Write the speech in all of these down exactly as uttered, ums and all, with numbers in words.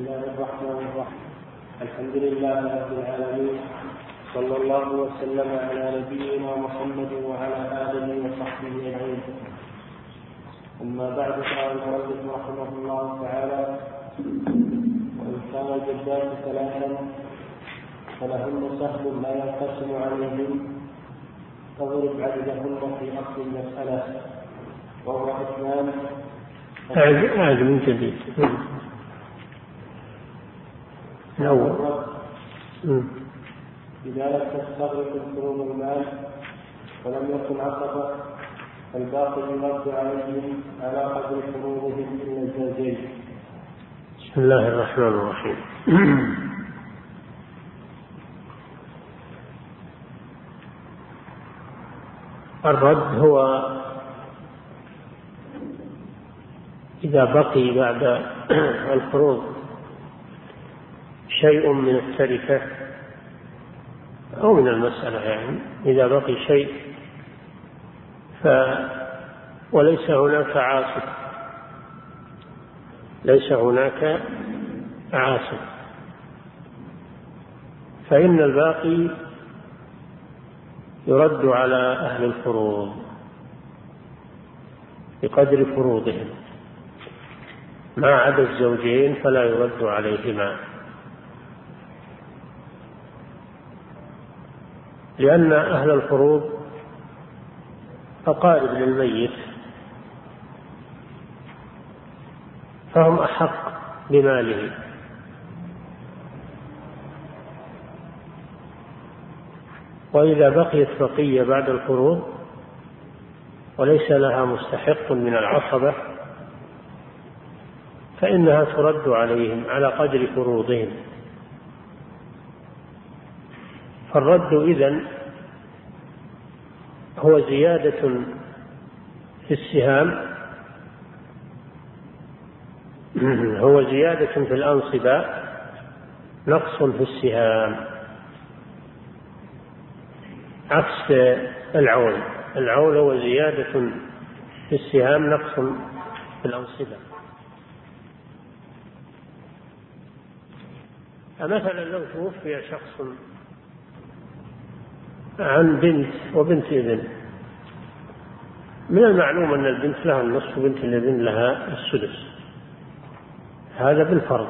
الله الرحمن الرحيم. الحمد لله رب العالمين، صلى الله وسلم على نبينا محمد وعلى آله وصحبه أجمعين. أما بعد، قال المؤلف رحمه الله تعالى: وإن كان الجدات ثلاثا فلهن سهم لا ينقسم عليهم، فاضرب عددهن في أصل المسألة وهو اثنان. أعد من جديد الأول. بذلك تستغرق الفروض المال ولم يكن عصبة، فالباقي يرد عليهم على قدر فروضهم إلا الزوجين. بسم الله الرحمن الرحيم. الرد هو إذا بقي بعد الفروض شيء من التركة أو من المسألة، يعني إذا بقي شيء ف وليس هناك عاصب، ليس هناك عاصب، فإن الباقي يرد على أهل الفروض بقدر فروضهم، ما عدا الزوجين فلا يرد عليهما، لأن أهل الفروض أقارب للميت، فهم أحق بماله، وإذا بقيت بقية بعد الفروض وليس لها مستحق من العصبة فإنها ترد عليهم على قدر فروضهم. فالرد إذن هو زيادة في السهام، هو زيادة في الأنصبة، نقص في السهام، عكس العول. العول هو زيادة في السهام، نقص في الأنصبة. مثلا لو توفي شخص عن بنت وبنت ابن، من المعلوم أن البنت لها النصف وبنت الابن لها السدس، هذا بالفرض،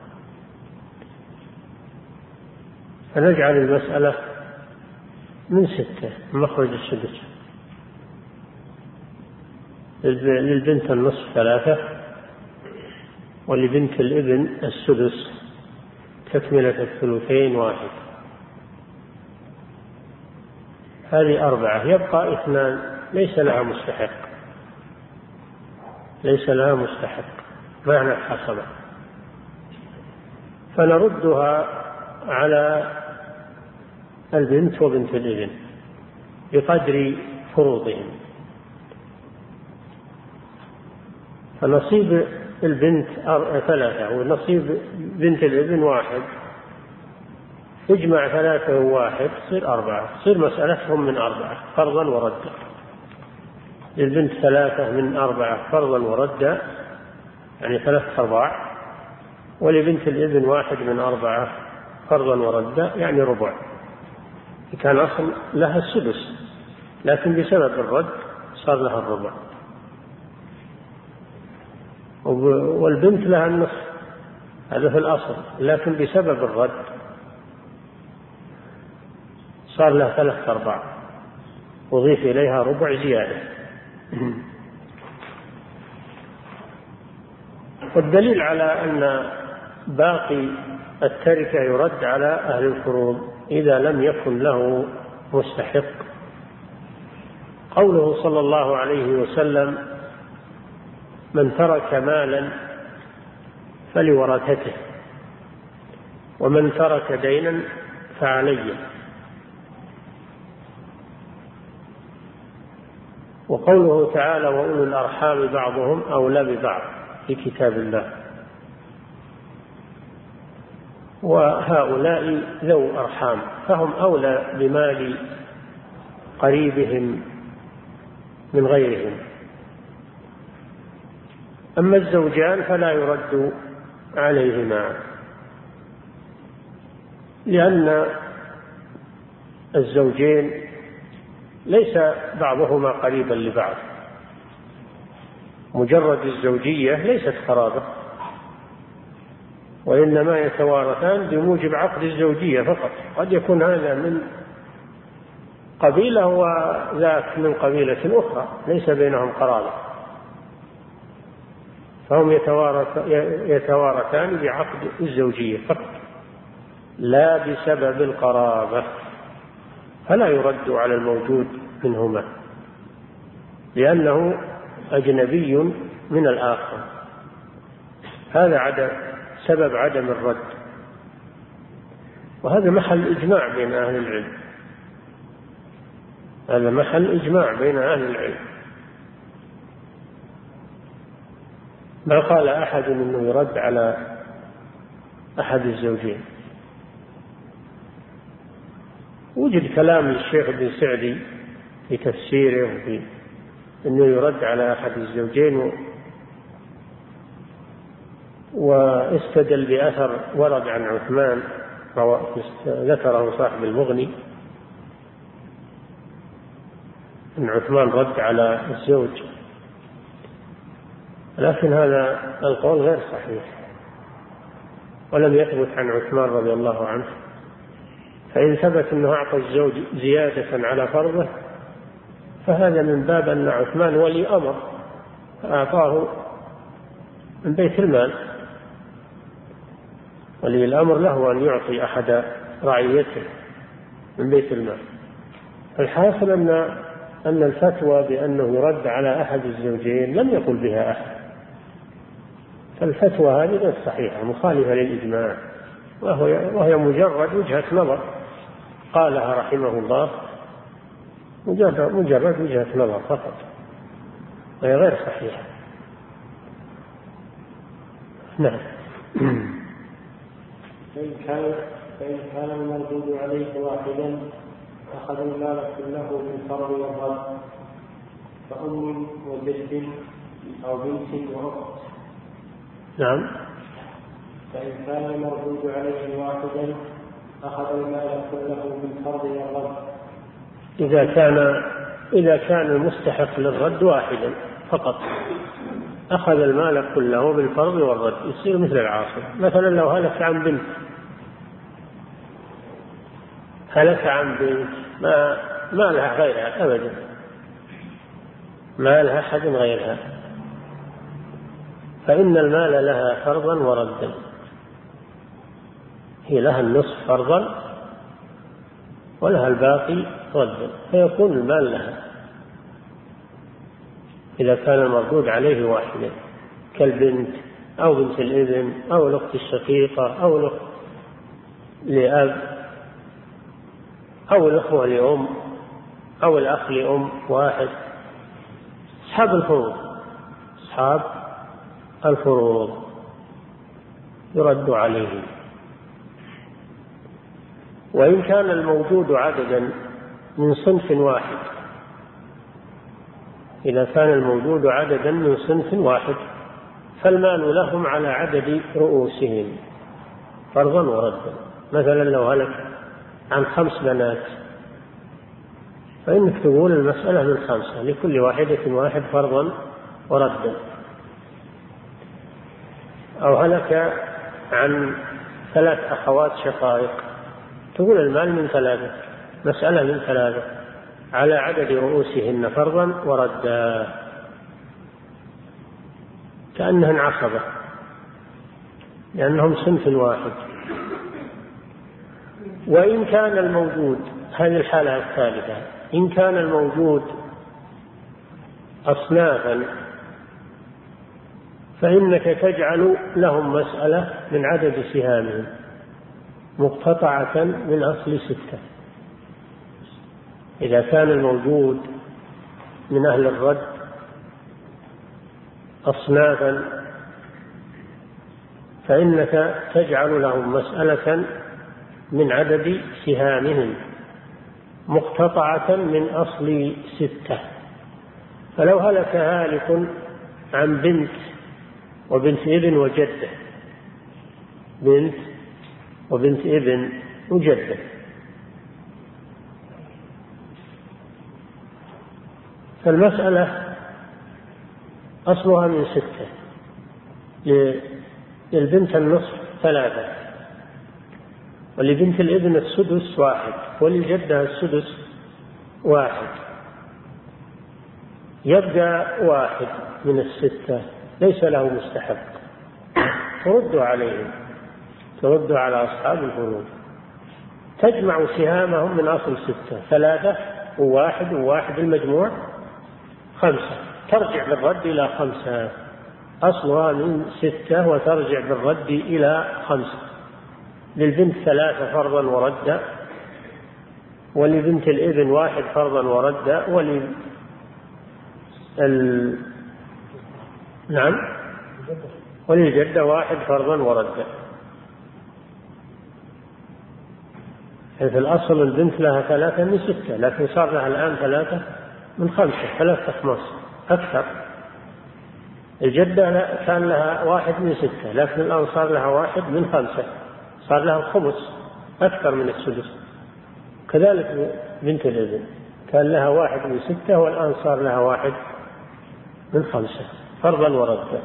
فنجعل المسألة من ستة مخرج السدس، للبنت النصف ثلاثة، ولبنت الابن السدس، تكملة الثلثين واحد، هذه أربعة، يبقى اثنان ليس لها مستحق، ليس لها مستحق معنى الحصبة، فنردها على البنت وبنت الابن بقدر فروضهم. فنصيب البنت ثلاثة ونصيب بنت الابن واحد، اجمع ثلاثة وواحد تصير أربعة، تصير مسألتهم من أربعة فرضا وردا. للبنت ثلاثة من أربعة فرضا وردا، يعني ثلاثة أرباع، ولبنت الابن واحد من أربعة فرضا وردا، يعني ربع. كان أصل لها السدس، لكن بسبب الرد صار لها الربع، والبنت لها النصف، هذا في الأصل، لكن بسبب الرد صار لها ثلاثة أرباع، وضيف إليها ربع زيادة. والدليل على أن باقي التركة يرد على أهل الفروض إذا لم يكن له مستحق قوله صلى الله عليه وسلم: من ترك مالا فلورثته، ومن ترك دينا فعليه. وقوله تعالى: وأولو الأرحام بعضهم أولى ببعض في كتاب الله، وهؤلاء ذو أرحام فهم أولى بمال قريبهم من غيرهم. أما الزوجان فلا يرد عليهما، لأن الزوجين ليس بعضهما قريبا لبعض، مجرد الزوجية ليست قرابة، وإنما يتوارثان بموجب عقد الزوجية فقط. قد يكون هذا من قبيلة وذاك من قبيلة أخرى ليس بينهم قرابة، فهم يتوارثان بعقد الزوجية فقط لا بسبب القرابة، فلا يرد على الموجود منهما لأنه أجنبي من الآخر. هذا عدم سبب عدم الرد، وهذا محل إجماع بين أهل العلم، هذا محل إجماع بين أهل العلم. ما قال أحد أنه يرد على أحد الزوجين. وجد كلام الشيخ ابن سعدي في تفسيره وفي أنه يرد على أحد الزوجين، واستدل بأثر ورد عن عثمان ذكره صاحب المغني أن عثمان رد على الزوج، لكن هذا القول غير صحيح ولم يثبت عن عثمان رضي الله عنه. فإن ثبت أنه أعطى الزوج زيادة على فرضه فهذا من باب أن عثمان ولي أمر فأعطاه من بيت المال، ولي الأمر له أن يعطي أحد رعيته من بيت المال. الحاصل أن أن الفتوى بأنه يرد على أحد الزوجين لم يقل بها أحد، فالفتوى هذه غير صحيحة مخالفة للإجماع، وهي مجرد وجهة نظر قالها رحمه الله، مجرد, مجرد وجهة نظر فقط، وهي غير صحيحة. نعم. فإن كان فإن كان المردود عليه واحدا أخذ المال كله بالفرض والرد، فأم وجد أو بنت وأخت. نعم. فإن كان المردود عليه واحدا أخذ المال كله بالفرض والرد. إذا كان إذا كان المستحق للرد واحدا فقط أخذ المال كله بالفرض والرد، يصير مثل العاصر. مثلا لو هلك عن بنت هلك عن بنت ما ما لها غيرها أبدا، ما لها أحد غيرها، فإن المال لها فرضا وردا، هي لها النصف فرضا ولها الباقي ردا، فيكون المال لها إذا كان المردود عليه واحدا كالبنت أو بنت الابن أو الأخت الشقيقة أو الأخت لأب أو الأخوة لأم أو الأخ لأم واحد، أصحاب الفروض أصحاب الفروض يرد عليه. وإن كان الموجود عددا من صنف واحد، إذا كان الموجود عددا من صنف واحد فالمال لهم على عدد رؤوسهم فرضا وردا. مثلا لو هلك عن خمس بنات فإنك تقول المسألة من خمسة، لكل واحدة واحد فرضا وردا. أو هلك عن ثلاث أخوات شقائق تقول المال من ثلاثة، مسألة من ثلاثة على عدد رؤوسهن فرضا وردا، كأنهن عصبة لأنهم صنف واحد. وإن كان الموجود، هذه الحالة الثالثة، إن كان الموجود أصنافا فإنك تجعل لهم مسألة من عدد سهامهم مقتطعة من أصل ستة. إذا كان الموجود من أهل الرد أصنافا فإنك تجعل لهم مسألة من عدد سهامهم مقتطعة من أصل ستة. فلو هلك هالك عن بنت وبنت ابن وجدة بنت وبنت ابن وجدة. فالمسألة أصلها من ستة، للبنت النصف ثلاثة، ولبنت الابن السدس واحد، وللجدة السدس واحد. يبقى واحد من الستة ليس له مستحق، تردوا عليهم، تردوا على أصحاب الفروض. تجمع سهامهم من أصل ستة، ثلاثة وواحد وواحد، المجموع خمسة، ترجع بالرد إلى خمسة. أصلها من ستة وترجع بالرد إلى خمسة. للبنت ثلاثة فرضا وردا، ولبنت الابن واحد فرضا وردا، ول ال... نعم وللجدة واحد فرضا وردا. في الأصل البنت لها ثلاثة من ستة، لكن صار لها الآن ثلاثة من خمسة، ثلاثة خمس أكثر. الجدة كان لها واحد من ستة، لكن الآن صار لها واحد من خمسة، صار لها الخمس أكثر من السدس. كذلك بنت الابن كان لها واحد من ستة، والآن صار لها واحد من خمسة فرضا وردا.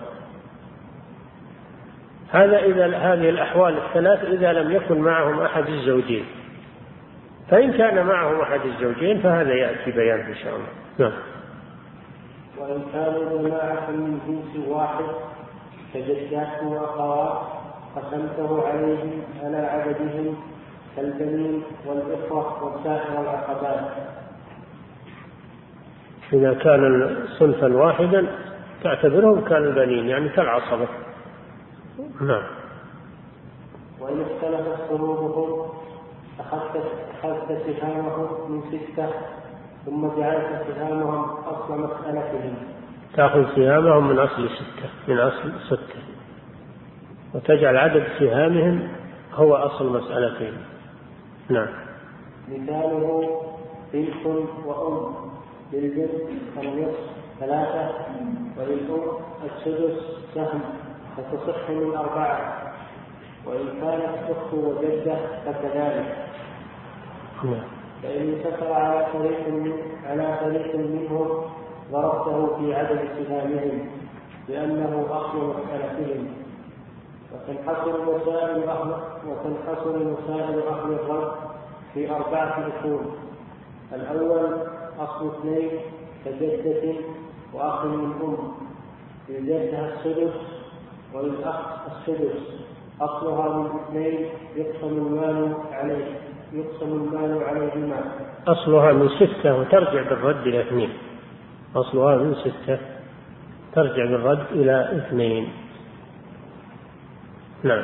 هذا إذا هذه الأحوال الثلاث إذا لم يكن معهم أحد الزوجين. فإن كان معهم أحد الزوجين فهذا يأتي بيان إن شاء الله. نعم. وإن كانوا جماعة من جنس واحد كجدات وأخوات قسمته عليهم على عددهم كالبنين والإخوة وسائر العقبات. إذا كان صنفا واحدا تعتبرهم كالبنين، يعني كالعصبة. نعم. وإن اختلفت فروضهم أخذت سهامهم من ستة، ثم جعلت سهامهم أصل مسألتهم. تأخذ سهامهم من أصل ستة، من أصل ستة، وتجعل عدد سهامهم هو أصل مسألتهم. نعم. مثاله بنت وأم، للبنت النصف ثلاثة، وللأم السدس سهم، فتصح من أربعة. وإن كانت أخت وجدة فكذلك. فإن انتصر على فريق من على فريق منهم ضربته في عدد سهامهم لأنه أصل مسألتهم. وتنحصر مسائل أهل وتنحصر مسائل أهل الرد في أربعة أصول. الأول أصل اثنين كجدة وأخ من أم، للجدة السدس وللأخ السدس، أصلها من اثنين يقسم المال عليه يقسم المال عليهما. أصلها من ستة وترجع بالرد إلى اثنين. أصلها من ستة ترجع بالرد إلى اثنين. نعم.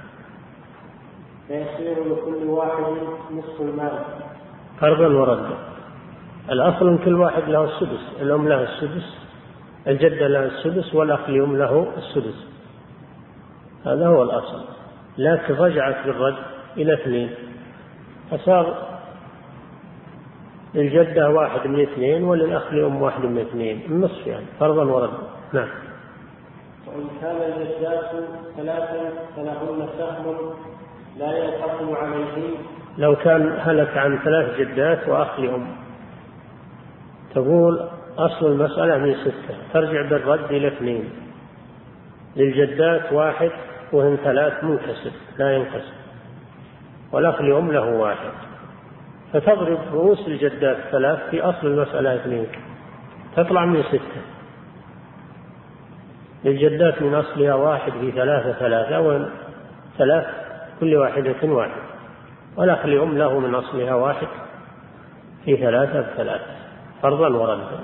فيصير لكل واحد نصف المال فرضا وردا. الأصل من كل واحد له السدس، الأم له السدس، الجدة له السدس، والأخ اليوم له السدس. هذا هو الأصل، لكن رجعت بالرد إلى اثنين، فصار للجدة واحد من اثنين، وللأخ اليوم واحد من اثنين، النصف يعني فرضا وردا. نعم. وإن كان الجدات ثلاثا فلهن سهم لا ينقسم عليهم. لو كان هلك عن ثلاث جدات وأخ لأم، تقول أصل المسألة من ستة، ترجع بالرد إلى اثنين. للجدات واحد وهن ثلاث منكسر لا ينقسم، والأخ لأم له واحد، فتضرب رؤوس الجدات ثلاث في أصل المسألة اثنين، تطلع من ستة. للجدات من أصلها واحد في ثلاثة ثلاثة، وهن ثلاث كل واحدة واحد، والأخ لأم له من أصلها واحد في ثلاثة ثلاثة فرضا وردا.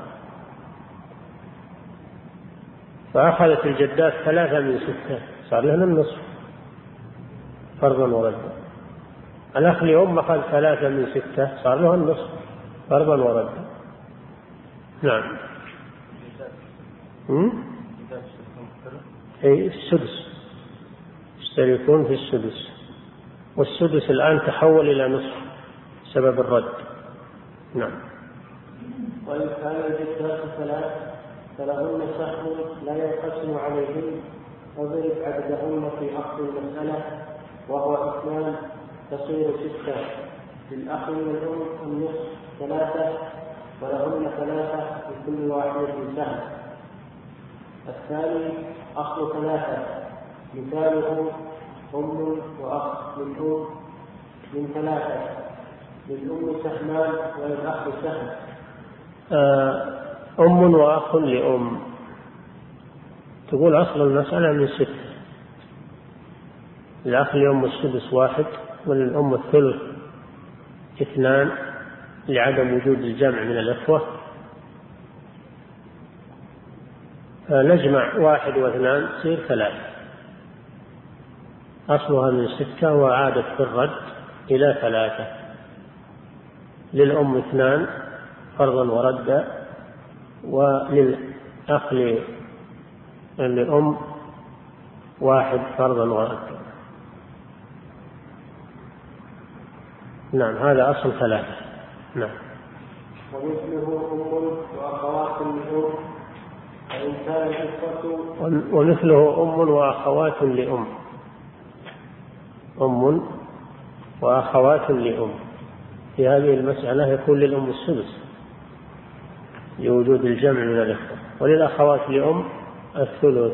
فأخذت الجدات ثلاثة من ستة، صار لهن النصف فرضا وردا. الأخ لأم أخذ ثلاثة من ستة، صار له النصف فرضا وردا. نعم. أي السدس يشتركون في السدس، والسدس الآن تحول إلى نصف سبب الرد. نعم. وإن كان الجدات ثلاث فلهن سهم لا ينقسم عليهن، وضرب عددهن في أصل المسألة وهو اثنان تصير ستة. للأخ من الأم النصف ثلاثة ولهن ثلاثة لكل واحدة سهم. الثاني أصل ثلاثة مثاله أم وأخ للأم من ثلاثة للأم سهمان وللأخ سهم. أم وأخ لأم تقول أصل المسألة من ستة. الأخ لأم السدس واحد وللأم الثلث اثنان لعدم وجود الجمع من الإخوة. نجمع واحد واثنان تصير ثلاثة. أصلها من ستة وعادت في الرد إلى ثلاثة. للأم اثنان فرضا وردا وللأخ للأم واحد فرضا وردا. نعم هذا أصل ثلاثة. نعم. ومثله أم وأخوات لأم وإن كان إخوة. ومثله أم وأخوات لأم. أم وأخوات لأم في هذه المسألة يكون للأم السدس لوجود الجمع من الإخوة، وللأخوات لأم الثلث،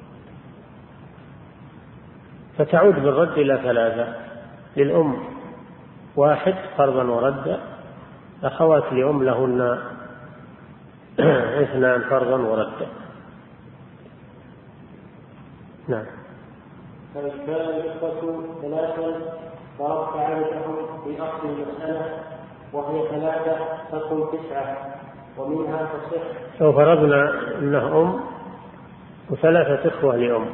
فتعود بالرد إلى ثلاثة. للأم واحد فرضا وردا، أخوات لأم لهن اثنان فرضا وردا. نعم. فإن كان الإخوة ثلاثا فرضت عادتهم في أصل المسألة وهي ثلاثة تكون تسعة ومنها تصح. لو فرضنا أنه أم وثلاثة إخوة لأم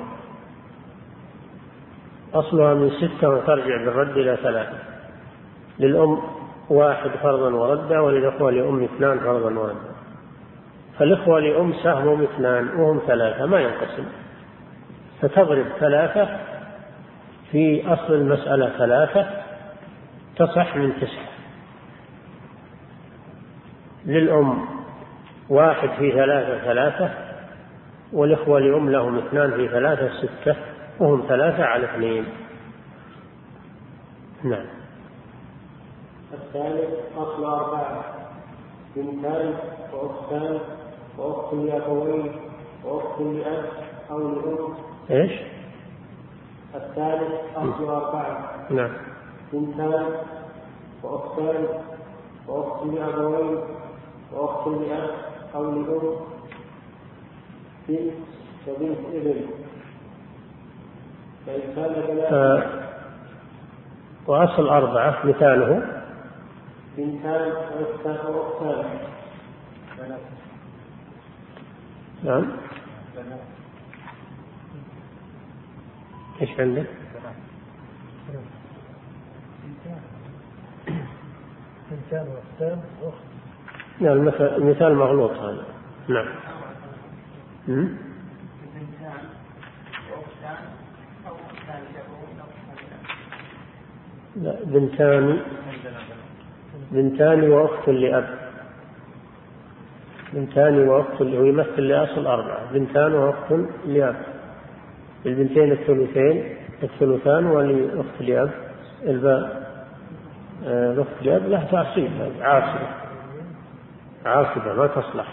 أصلها من ستة وترجع بالرد إلى ثلاثة. للأم واحد فرضا وردا وللأخوة لأم اثنان فرضا وردا. فالإخوة لأم سهمهم اثنان وهم ثلاثة ما ينقسم، فتضرب ثلاثة في أصل المسألة ثلاثة تصح من تسعة. للأم واحد في ثلاثة ثلاثة والإخوة لأم لهم اثنان في ثلاثة ستة وهم ثلاثة على اثنين. نعم. الثالث أصل أربعة بنتان وأختان وأخت لأبوين وأخت لأب أو لأم. إيش؟ الثالث أصل أربعة. نعم. بنتان وأختان وأخت لأبوين وأخت لأب أو لأم. بنت وبنت ابن. فإن كان ثلاثة. وأصل أربعة مثاله بنتان وأختان وأختان. نعم. إيش عندك؟ بنتان وأختان وأخت. لا المثال مغلوط هذا. نعم. بنتان وأختان أو أختان لأبوين أو أختان. لا بنتان بنتان وأخت لأب. بنتان وأخت اللي يمثل لأصل أربعة. بنتان وأخت لأب. البنتين الثلثين الثلثان ولأخت لأب الباء. الأخت لأب له تعصيب عاصبة عاصبة ما تصلح.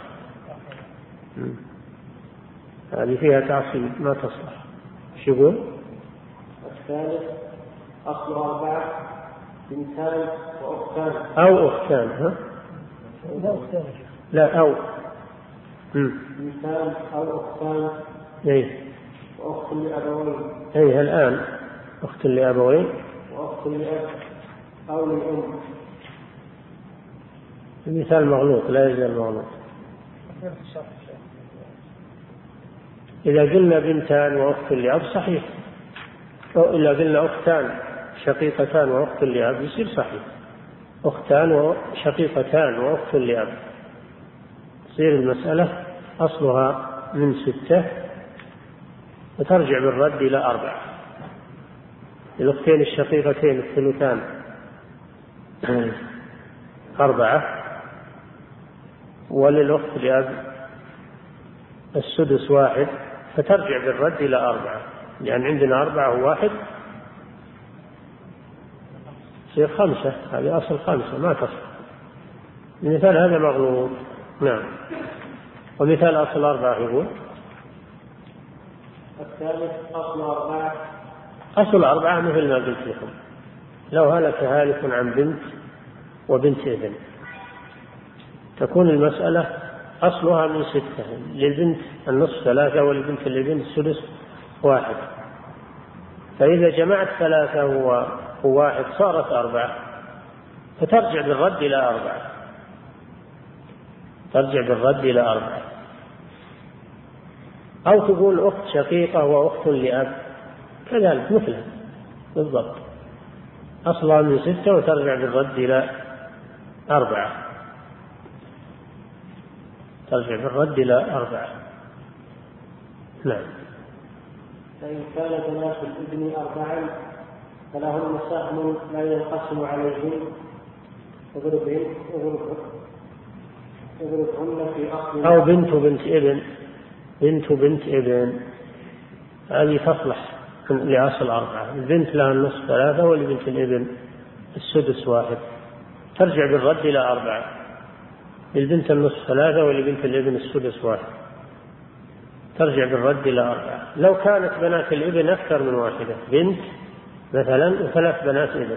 هذه فيها تعصيب ما تصلح. شو يقول؟ الثالث أصل أربعة بنتان وأختان أو أختان. ها؟ لا أختان. لا أو بنتان أو أختان. إيه. وأخت لأبوين. إيه الآن أخت لأبوين وأخت لأب أو لأم. المثال مغلوط لا يزال مغلوط. إذا قلنا بنتان وأخت لأب صحيح، أو إذا قلنا أختان شقيقتان وأخت لأب يصير صحيح. أختان وشقيقتان وأخت لأب تصير المسألة أصلها من ستة وترجع بالرد إلى أربعة. الأختين الشقيقتين الثلثان أربعة، وللأخت لأب السدس واحد فترجع بالرد إلى أربعة، لأن يعني عندنا أربعة وواحد تصير خمسة، هذه أصل خمسة ما تصل. المثال هذا مغلوط. نعم. ومثال أصل أربعة يقول الثالث أصل أربعة. أصل أربعة مثل ما قلت لكم، لو هلك هالك عن بنت وبنت ابن تكون المسألة أصلها من ستة، للبنت النصف ثلاثة وللبنت الابن السدس واحد، فإذا جمعت ثلاثة وواحد صارت أربعة، فترجع بالرد إلى أربعة، ترجع بالرد إلى أربعة. أو تقول أخت شقيقة وأخت لأب كذلك مثله بالضبط، أصلها من ستة وترجع بالرد إلى أربعة، ترجع بالرد إلى أربعة. نعم. فإن كان بنات الابن أربعا فلهن سهم لا ينقسم عليهن اضربهن اضربهن في أصل. أو بنت بنت ابن، بنت بنت ابن هذه تصلح لأصل أربعة، البنت لها النصف ثلاثة ولبنت الابن السدس واحد، ترجع بالرد إلى أربعة، للبنت النصف ثلاثة ولبنت الابن السدس واحد، ترجع بالرد إلى أربعة. لو كانت بنات الابن أكثر من واحدة، بنت مثلا وثلاث بنات ابن،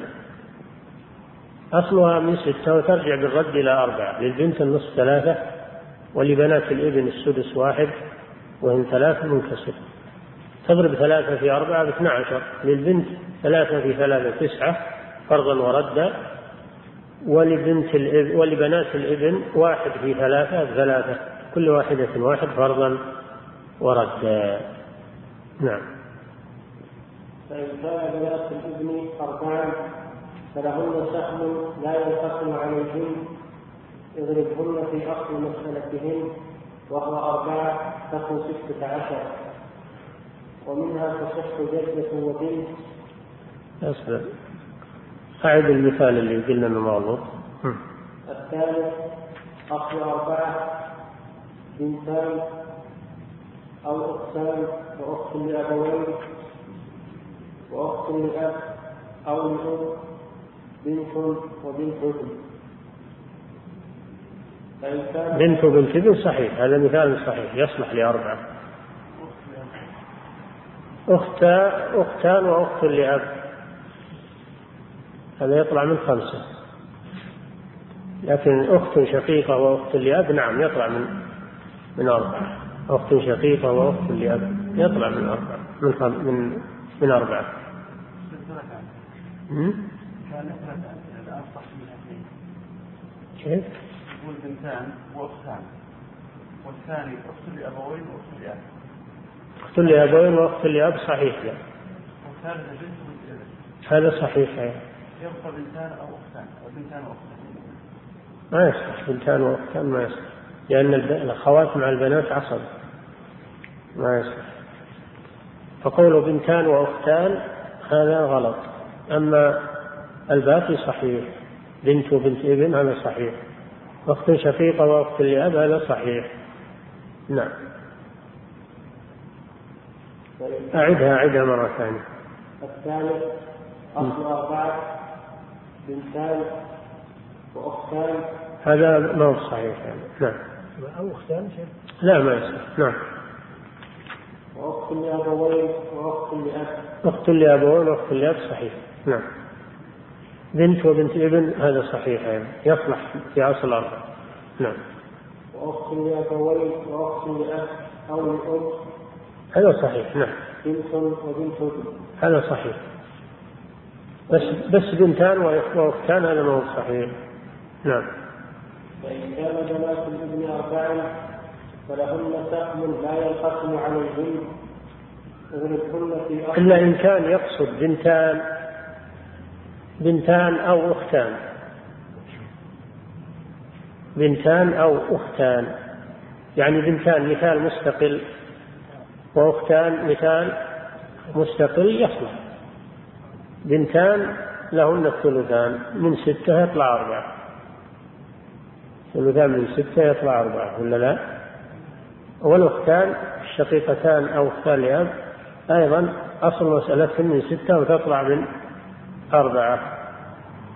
أصلها من ستة وترجع بالرد إلى أربعة، للبنت النصف ثلاثة ولبنات الابن السدس واحد وهم ثلاث منكسر، تضرب ثلاثة في أربعة باثنى عشر، للبنت ثلاثة في ثلاثة تسعة فرضا وردا، ولبنت الابن ولبنات الابن واحد في ثلاثة ثلاثة، كل واحدة واحد فرضا وردا. نعم. فإن كان بنات الابن أربعا فلهن سهم لا ينقسم عليهن اضربهن في أصل مسألتهن وهو أربعة تكون ستة عشر، ومنها تصح جدة وبنت. أصبر أعد المثال اللي قلنا انه مغلوط. الثالث أصل أربعة بنتان أو أختان وأخت لأبوين وأخت لأب أو لأم بنت وبنت ابن. بنت وبنت ابن صحيح، هذا مثال صحيح يصلح لأربعة. أختا أختان وأخت لأب هذا يطلع من خمسة، لكن أخت شقيقة وأخت لأب نعم يطلع من من أربعة، أخت شقيقة وأخت لأب يطلع من أربعة من خم... من من أربعة. كيف؟ يقول بنتان وأختان، والثاني أخت لأبوين وأخت لأب. أخت لأبوين وأخت لأب صحيح لا. والثالث بنت وبنت ابن. هذا صحيح يعني. يبقى بنتان أو أختان أو بنتان وأختان. ما يصح بنتان وأختان ما يصح، لأن الأخوات مع البنات عصب ما يصح. فقوله بنتان وأختان هذا غلط، أما الباقي صحيح، بنت وبنت ابن هذا صحيح، أخت شقيقة وأخت لأب هذا صحيح. نعم. أعدها أعدها مرة ثانية. الثالث أصل أربعة بنتان وأختان هذا ما هو صحيح يعني. نعم. أو أختان لا ما يصح. نعم. وأخت لأبوين وأخت لأب. أخت لأبوين وأخت لأب صحيح. نعم. بنت وبنت ابن هذا صحيح يعني يصلح في أصل أربعة. نعم. وأخت لأبوين وأخت لأب أو لأم هذا صحيح. نعم. بنت وبنت ابن هذا صحيح، بس بس بنتان وأختان هذا ما هو صحيح. نعم. فإن كان بنات الابن أربعا فلهن سهم لا ينقسم عليهن اضربهن في أصل. إلا إن كان يقصد بنتان بنتان أو أختان، بنتان أو أختان يعني بنتان مثال مستقل وأختان مثال مستقل يصلح. بنتان لهن الثلثان من ستة يطلع أربعة، ثلثان من ستة يطلع أربعة ولا لا؟ والأختان الشقيقتان أو أختان لأب أيضا أصل مسألة من ستة وتطلع من أربعة.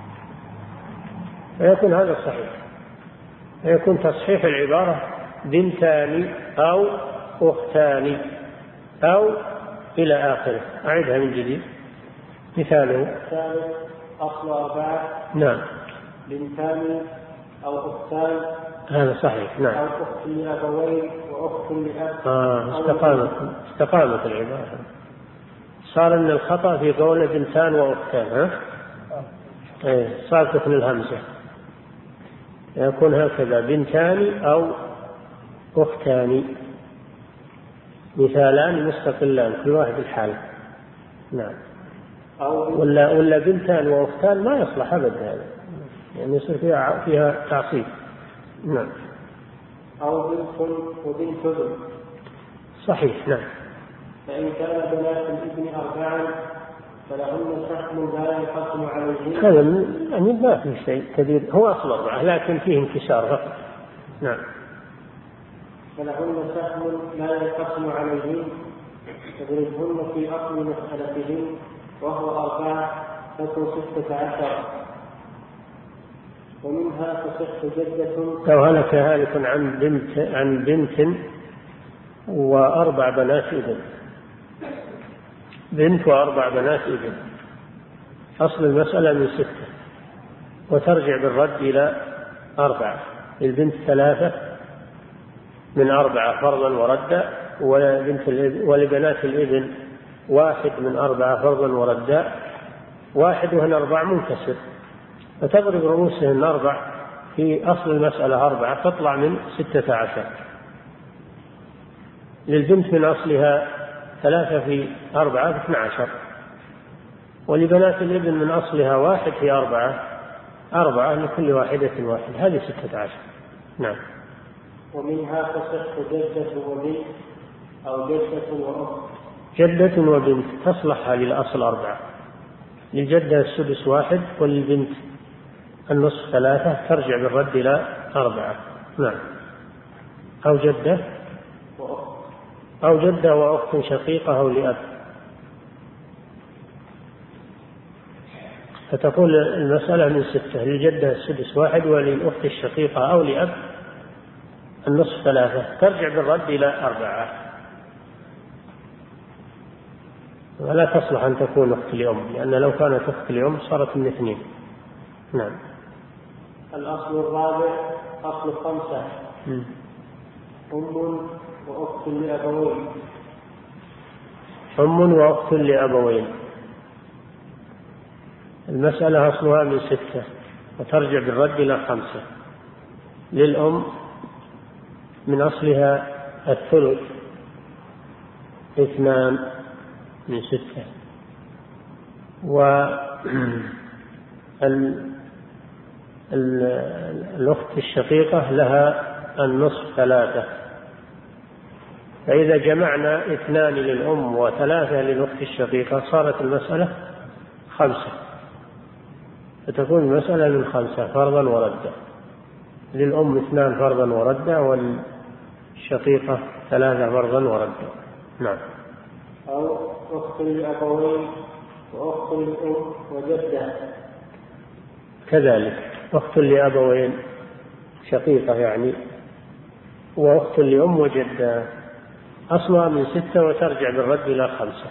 فيكون هذا صحيح، فيكون تصحيح العبارة بنتان أو أختان أو إلى آخره. أعيدها من جديد. مثاله أصل أربعة. نعم. بنتان أو أختان. هذا صحيح. نعم. أو أخت لأبوين وأخت لأب. آه استقامت استقامت العبارة. صار إن الخطأ في قول بنتان وأختان. ها؟ إيه صار تثني الهمزة، يكون هكذا بنتان أو أختان، مثالان مستقلان كل واحد الحال. نعم. ولا ولا بنتان وأختان ما يصلح أبدا هذا، يعني يصير فيها فيها تعصيب. نعم. أو بنت وبنت ابن. صحيح. نعم. فإن كان بنات الابن أربعا فلهن سهم لا ينقسم عليهن. هذا يعني ما في شيء كبير، هو أصل أربعة لكن فيه انكسار فقط. نعم. فلهن سهم لا ينقسم عليهن فضربهن في أصل مسألتهن وهو أربعة تكون ستة عشر. ومنها تصح جدة. لو هلك هالك عن بنت عن بنت وأربع بنات ابن، بنت وأربع بنات ابن، أصل المسألة من ستة وترجع بالرد إلى أربعة. البنت ثلاثة من أربعة فرضا وردا، ولبنات الابن واحد من أربعة فرضا وردا، واحد وهن أربع منكسر، فتضرب رؤوسهن أربع في أصل المسألة أربعة تطلع من ستة عشر. للبنت من أصلها ثلاثة في أربعة اثنى عشر، ولبنات الابن من أصلها واحد في أربعة أربعة لكل واحدة واحد، هذه ستة عشر. نعم. ومنها تصح جدة وبنت أو جدة وأخت. جدة وبنت تصلح للأصل أربعة، للجدة السدس واحد وللبنت النصف ثلاثة، ترجع بالرد إلى أربعة. نعم. أو جدة وأخت. أو جدة وأخت شقيقة أو لأب، فتقول المسألة من ستة، للجدة السدس واحد وللأخت الشقيقة أو لأب النصف ثلاثة، ترجع بالرد إلى أربعة، ولا تصلح أن تكون أخت لأم، لأن لو كانت أخت لأم صارت من اثنين. نعم. الأصل الرابع أصل خمسة. م. أم وأخت لأبوين. أم وأخت لأبوين، المسألة أصلها من ستة وترجع بالرد إلى خمسة. للأم من أصلها الثلث اثنان من ستة، والأخت الشقيقة لها النصف ثلاثة، فإذا جمعنا اثنان للأم وثلاثة للأخت الشقيقة صارت المسألة خمسة، فتكون المسألة من خمسة فرضا وردا. للأم اثنان فرضا وردا والشقيقة ثلاثة فرضا وردا. نعم. أو أخت لأبوين وأخت لأم وجدة. كذلك أخت لأبوين شقيقة يعني، وأخت لأم وجدة، أصلها من ستة وترجع بالرد إلى خمسة.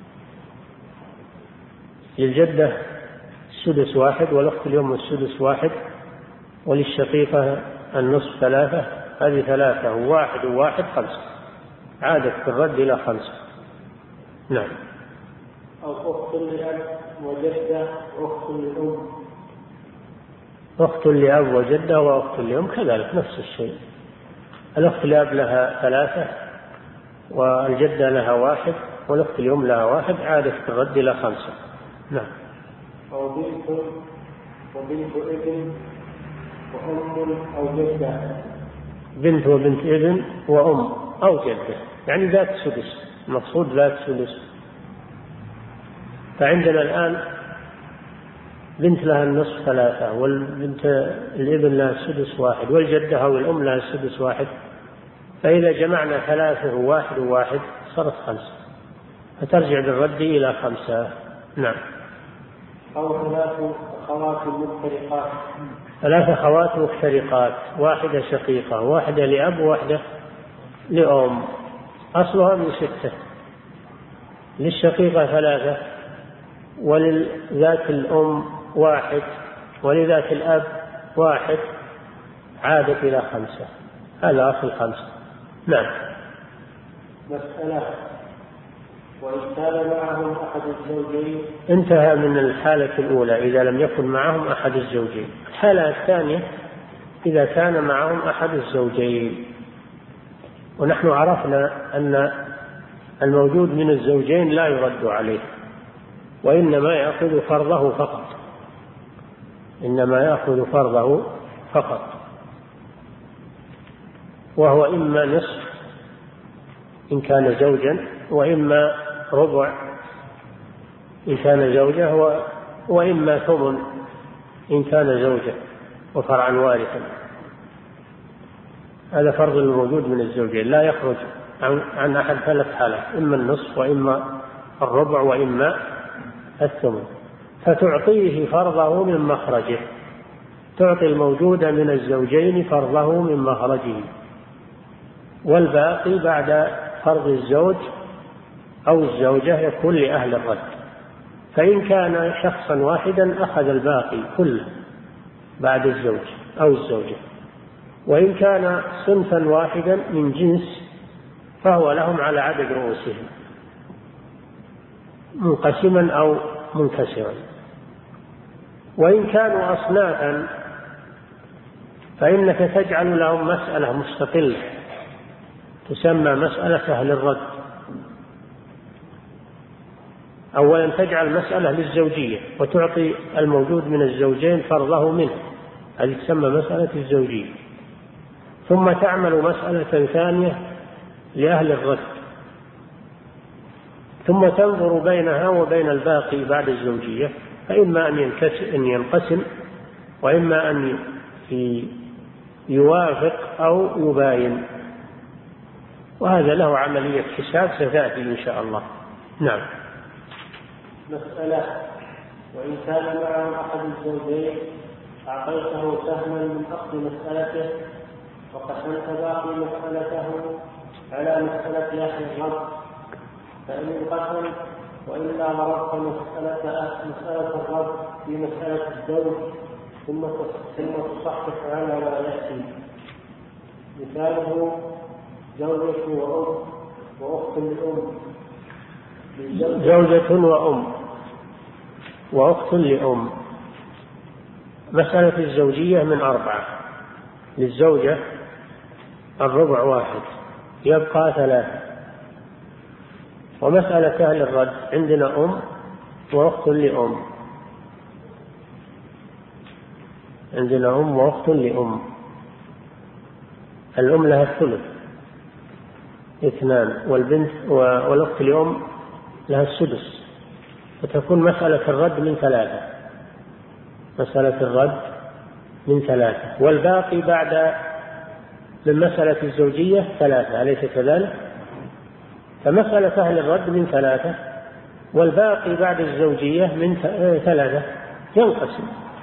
للجدة السدس واحد والأخت لأم السدس واحد وللشقيقة النصف ثلاثة، هذه ثلاثة وواحد وواحد خمسة، عادت بالرد إلى خمسة. نعم. أو أخت لأب وجدة وأخت لأم. أخت لأب وجدة وأخت لأم كذلك نفس الشيء، الأخت لأب لها ثلاثة والجدة لها واحد والأخت لأم لها واحد، عادت بالرد إلى خمسة. نعم. أو بنت وبنت ابن وأم أو جدة. بنت وبنت ابن وأم أو جدة، يعني ذات سدس، مقصود ذات سدس. فعندنا الآن بنت لها النصف ثلاثة والبنت الابن لها السدس واحد والجدة أو الأم لها السدس واحد، فإذا جمعنا ثلاثة وواحد وواحد صارت خمسة، فترجع بالرد إلى خمسة. نعم. أو ثلاث أخوات مفترقات. ثلاث أخوات مفترقات، واحدة شقيقة، واحدة لأب، واحدة لأم، أصلها من ستة. للشقيقة ثلاثة، ولذات الأم واحد، ولذات الأب واحد، عادت إلى خمسة. هذا أصل خمسة. نعم. مسألة: وإن كان معهم أحد الزوجين. انتهى من الحالة الأولى إذا لم يكن معهم أحد الزوجين. الحالة الثانية إذا كان معهم أحد الزوجين، ونحن عرفنا أن الموجود من الزوجين لا يرد عليه، وإنما يأخذ فرضه فقط، إنما يأخذ فرضه فقط، وهو إما نصف إن كان زوجا، وإما ربع إن كان زوجة، وإما ثمن إن كان زوجة وفرعا وارثا. هذا فرض الموجود من الزوجين، لا يخرج عن أحد ثلاث حالات: إما النصف، وإما الربع، وإما الثمن. فتعطيه فرضه من مخرجه، تعطي الموجود من الزوجين فرضه من مخرجه، والباقي بعد فرض الزوج أو الزوجة يكون لأهل الرد. فإن كان شخصا واحدا أخذ الباقي كله بعد الزوج أو الزوجة، وإن كان صنفا واحدا من جنس فهو لهم على عدد رؤوسهم منقسما أو منكسرا. وإن كانوا أصنافا فإنك تجعل لهم مسألة مستقلة تسمى مسألة أهل الرد. أولا تجعل مسألة للزوجية وتعطي الموجود من الزوجين فرضه منه، هذه تسمى مسألة الزوجية. ثم تعمل مسألة ثانية لأهل الرد، ثم تنظر بينها وبين الباقي بعد الزوجية، فإما أن ينقسم، وإما أن يوافق أو يباين، وهذا له عملية حساب ستأتي إن شاء الله. نعم. مسألة: وإن كان معهم أحد الزوجين أعطيته سهما من أصل مسألته، وقسمت باقي مسألته على مسألة أهل الرد، فإن انقسم وإلا ضربت مسألة مسألة الرد في مسألة الزوج ثم تصحح على ما يأتي. مثاله: زوجة وأم وأخت لأم. زوجة وأم وأخت لأم. مسألة الزوجية من أربعة: للزوجة الربع واحد، يبقى ثلاثة. ومسألة أهل الرد عندنا أم وأخت لأم، عندنا أم وأخت لأم. الأم لها الثلث اثنان، والبنت والأخت لأم لها السدس، فتكون مسألة الرد من ثلاثة، مسألة الرد من ثلاثة، والباقي بعد من مسألة الزوجية ثلاثة، أليس كذلك؟ فمسألة أهل الرد من ثلاثة، والباقي بعد الزوجية من ثلاثة، ينقسم،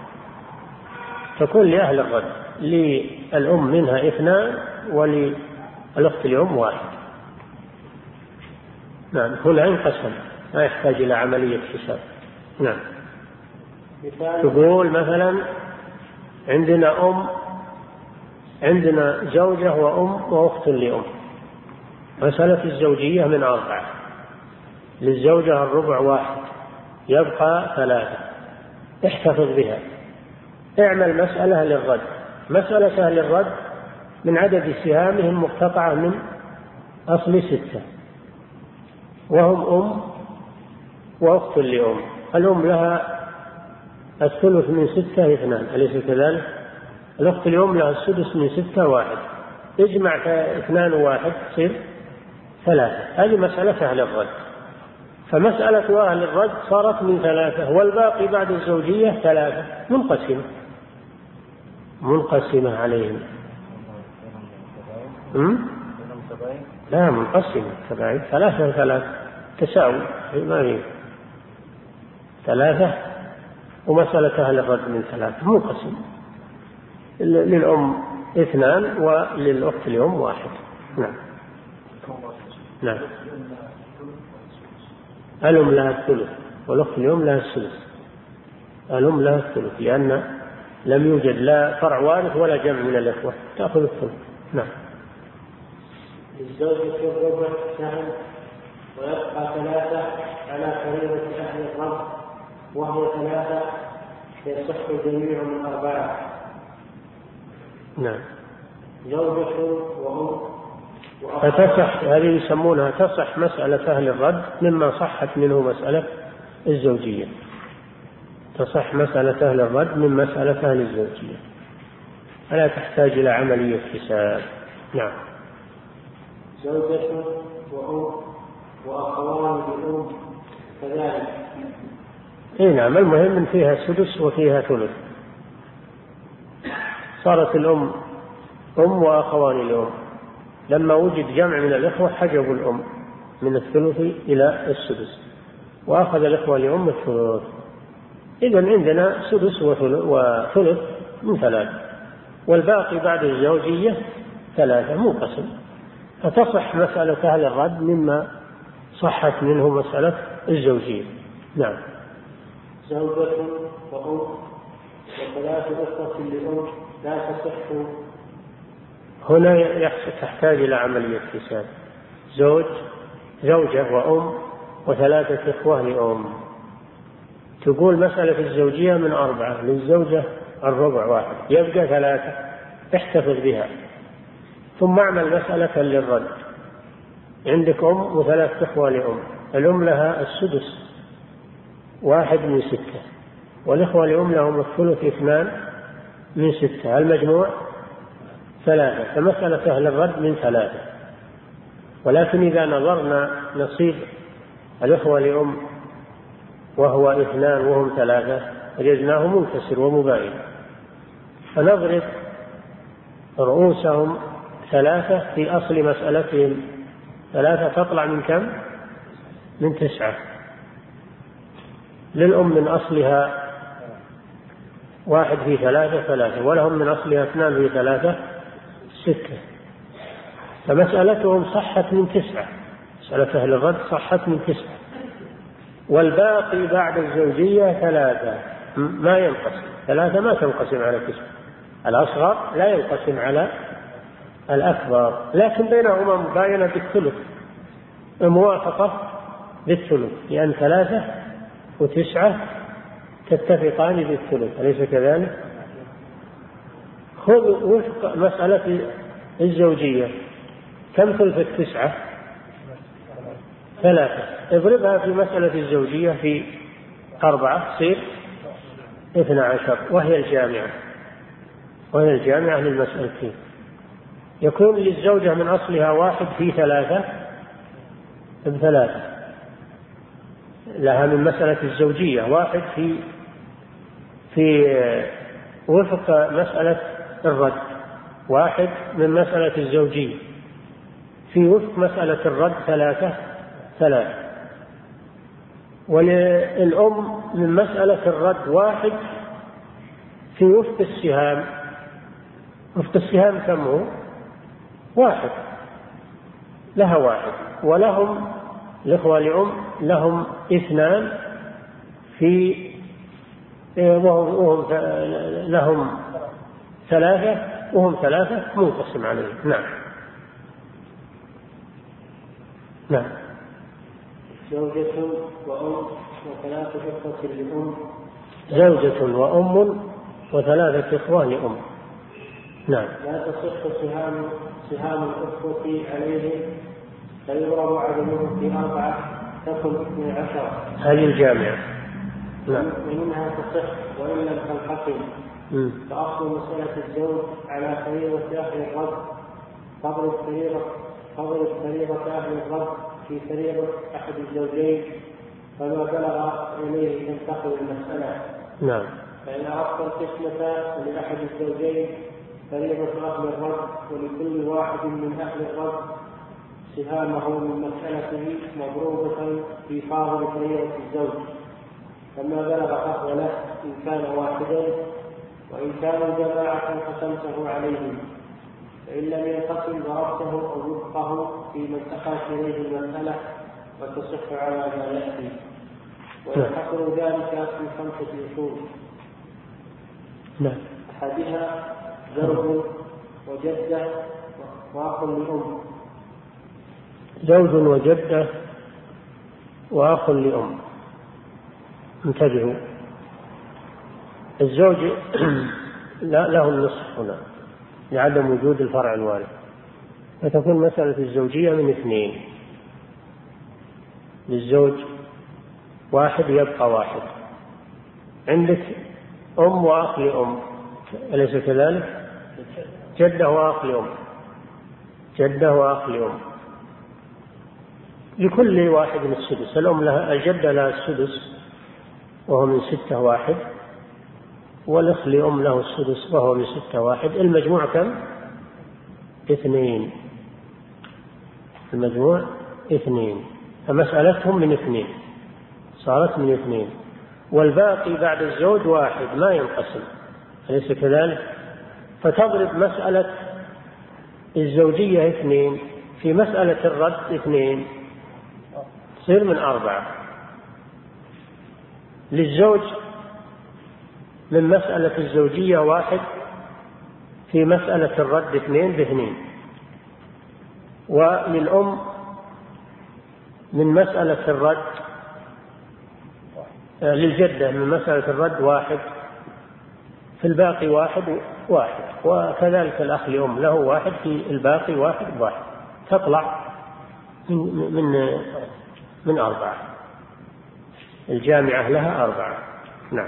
تكون لأهل الرد للأم منها اثنان وللأخت لأم واحد. نعم. هنا انقسم، ما يحتاج إلى عملية حساب. نعم. تقول مثلا عندنا أم، عندنا زوجة وأم وأخت لأم. مسألة الزوجية من أربعة: للزوجة الربع واحد، يبقى ثلاثة، احتفظ بها. اعمل مسألة للرد. مسألة أهل الرد من عدد سهامهم مقتطعة من أصل ستة، وهم أم وأخت لأم. الأم لها الثلث من ستة اثنان، أليس كذلك؟ الأخت لأم لها السدس من ستة واحد، اجمع اثنان واحد تصير ثلاثة. هذه مسألة أهل الرد. فمسألة أهل الرد صارت من ثلاثة، والباقي بعد الزوجية ثلاثة، منقسمة منقسمة عليهم. لا، منقسمة تبعي ثلاثة ثلاثة تساوي، ما هي ثلاثة ومسألة أهل الرد من ثلاثة منقسم، للأم اثنان وللأخت اليوم واحد. نعم. نعم. الأم لها الثلث والأخت اليوم لها السدس. الأم لها الثلث لأن لم يوجد لا فرع وارث ولا جمع من الإخوة، تأخذ الثلث. نعم. للزوج في الربع سهم ويبقى ثلاثة على فريضة أهل الرد وهي ثلاثة يصح الجميع من أربعة. نعم. زوجة وأم فتصح، هذه يسمونها تصح مسألة أهل الرد مما صحت منه مسألة الزوجية. تصح مسألة أهل الرد من مسألة أهل الزوجية، فلا تحتاج إلى عملية حساب. نعم. زوجة وأم وأخوان بأم كذلك. إيه نعم. المهم فيها سدس وفيها ثلث. صارت الأم أم وأخوان لأم، لما وجد جمع من الإخوة حجبوا الأم من الثلث إلى السدس وأخذ الإخوة لأم الثلث. إذن عندنا سدس وثلث من ثلاثة، والباقي بعد الزوجية ثلاثة منقسم. فتصح مسألة أهل الرد مما صحت منه مسألة الزوجية. نعم. زوجة وأم وثلاث أخوة لأم لا تصح. هنا تحتاج إلى عملية حساب. زوج زوجة وأم وثلاثة إخوة لأم. تقول مسألة الزوجية من أربعة، للزوجة الربع واحد، يبقى ثلاثة، احتفظ بها. ثم اعمل مسألة للرد. عندك أم وثلاث إخوة لأم، الأم لها السدس واحد من ستة، والإخوة لأم لهم الثلث اثنان من ستة، المجموع ثلاثة. فمسألة أهل الرد من ثلاثة. ولكن إذا نظرنا نصيب الإخوة لأم وهو اثنان وهم ثلاثة وجدناه منكسر ومباين، فنضرب رؤوسهم ثلاثة في أصل مسألتهم. ثلاثة تطلع من كم؟ من تسعة. للأم من أصلها واحد في ثلاثة ثلاثة، ولهم من أصلها اثنان في ثلاثة ستة. فمسألتهم صحت من تسعة، مسألة أهل الرد صحت من تسعة، والباقي بعد الزوجية ثلاثة ما ينقسم. ثلاثة ما تنقسم على تسعة. الأصغر لا ينقسم على الأكبر، لكن بينهما مباينة بالثلث، موافقة بالثلث، لأن ثلاثة وتسعة تتفقان بالثلث، أليس كذلك؟ خذ وفق مسألة الزوجية، كم ثلث التسعة؟ ثلاثة. اضربها في مسألة الزوجية في أربعة تصير اثنى عشر، وهي الجامعة وهي الجامعة للمسألتين. يكون للزوجة من أصلها واحد في ثلاثة بثلاثة، لها من مسألة الزوجية واحد في في وفق مسألة الرد، واحد من مسألة الزوجية في وفق مسألة الرد ثلاثة ثلاثة. وللأم من مسألة الرد واحد في وفق السهام. وفق السهام كم هو؟ واحد، لها واحد. ولهم الإخوة لأم لهم اثنان في وهم, وهم لهم ثلاثة وهم ثلاثة منقسم عليهم. نعم. نعم. زوجة وأم وثلاثة إخوة لأم. زوجة وأم وثلاثة إخوة لأم. نعم. لا تصح سهام سهام الأخوة عليهم، فيضرب عددهم في أربعة تكن اثني عشر. هذه الجامعة. نعم. ومنها تصح وإن لم تنحكم. فأصل مسألة الزوج على فريضة أهل الرد فضل فريضة فضل فريضة أهل الرد في فريضة أحد الزوجين، فما بلغ إليه تنتقل المسألة. نعم. فإن أردت القسمة لأحد الزوجين فريضة أهل الرد، ولكل واحد من أهل الرد سهامه من مسألته مضروبة في فاضل فريضة الزوج، لما بلغ فهو له إن كان واحدا، وإن كانوا جماعة قسمته عليهم، فإن لم ينقسم ضربته أو وفقه في من دخلت إليه المسألة وتصح على ما يأتي، ويحصل ذلك في خمسة أصول. نعم. أحدها زوج وجدة وأخ لأم. زوج وجدة وأخ لأم. انتبهوا، الزوج لا له النصف هنا لعدم وجود الفرع الوارث، فتكون مسألة الزوجية من اثنين، للزوج واحد يبقى واحد. عندك أم وأخ لأم، أليس كذلك؟ جدة وأخ لأم، جدة وأخ لأم، لكل واحد من السدس. الأم لها، الجدة لها السدس وهو من ستة واحد، والأخ لأم له السدس وهو من ستة واحد. المجموع كم؟ اثنين. المجموع اثنين، فمسألتهم من اثنين، صارت من اثنين. والباقي بعد الزوج واحد ما ينقسم، أليس كذلك؟ فتضرب مسألة الزوجية اثنين في مسألة الرد اثنين، تصير من أربعة. للزوج من مسألة الزوجية واحد في مسألة الرد اثنين باثنين. وللأم من مسألة الرد، للجدة من مسألة الرد واحد، في الباقي واحد واحد. وكذلك الأخ لأم له واحد في الباقي واحد واحد، تطلع من من من أربعة. الجامعة لها أربعة. نعم.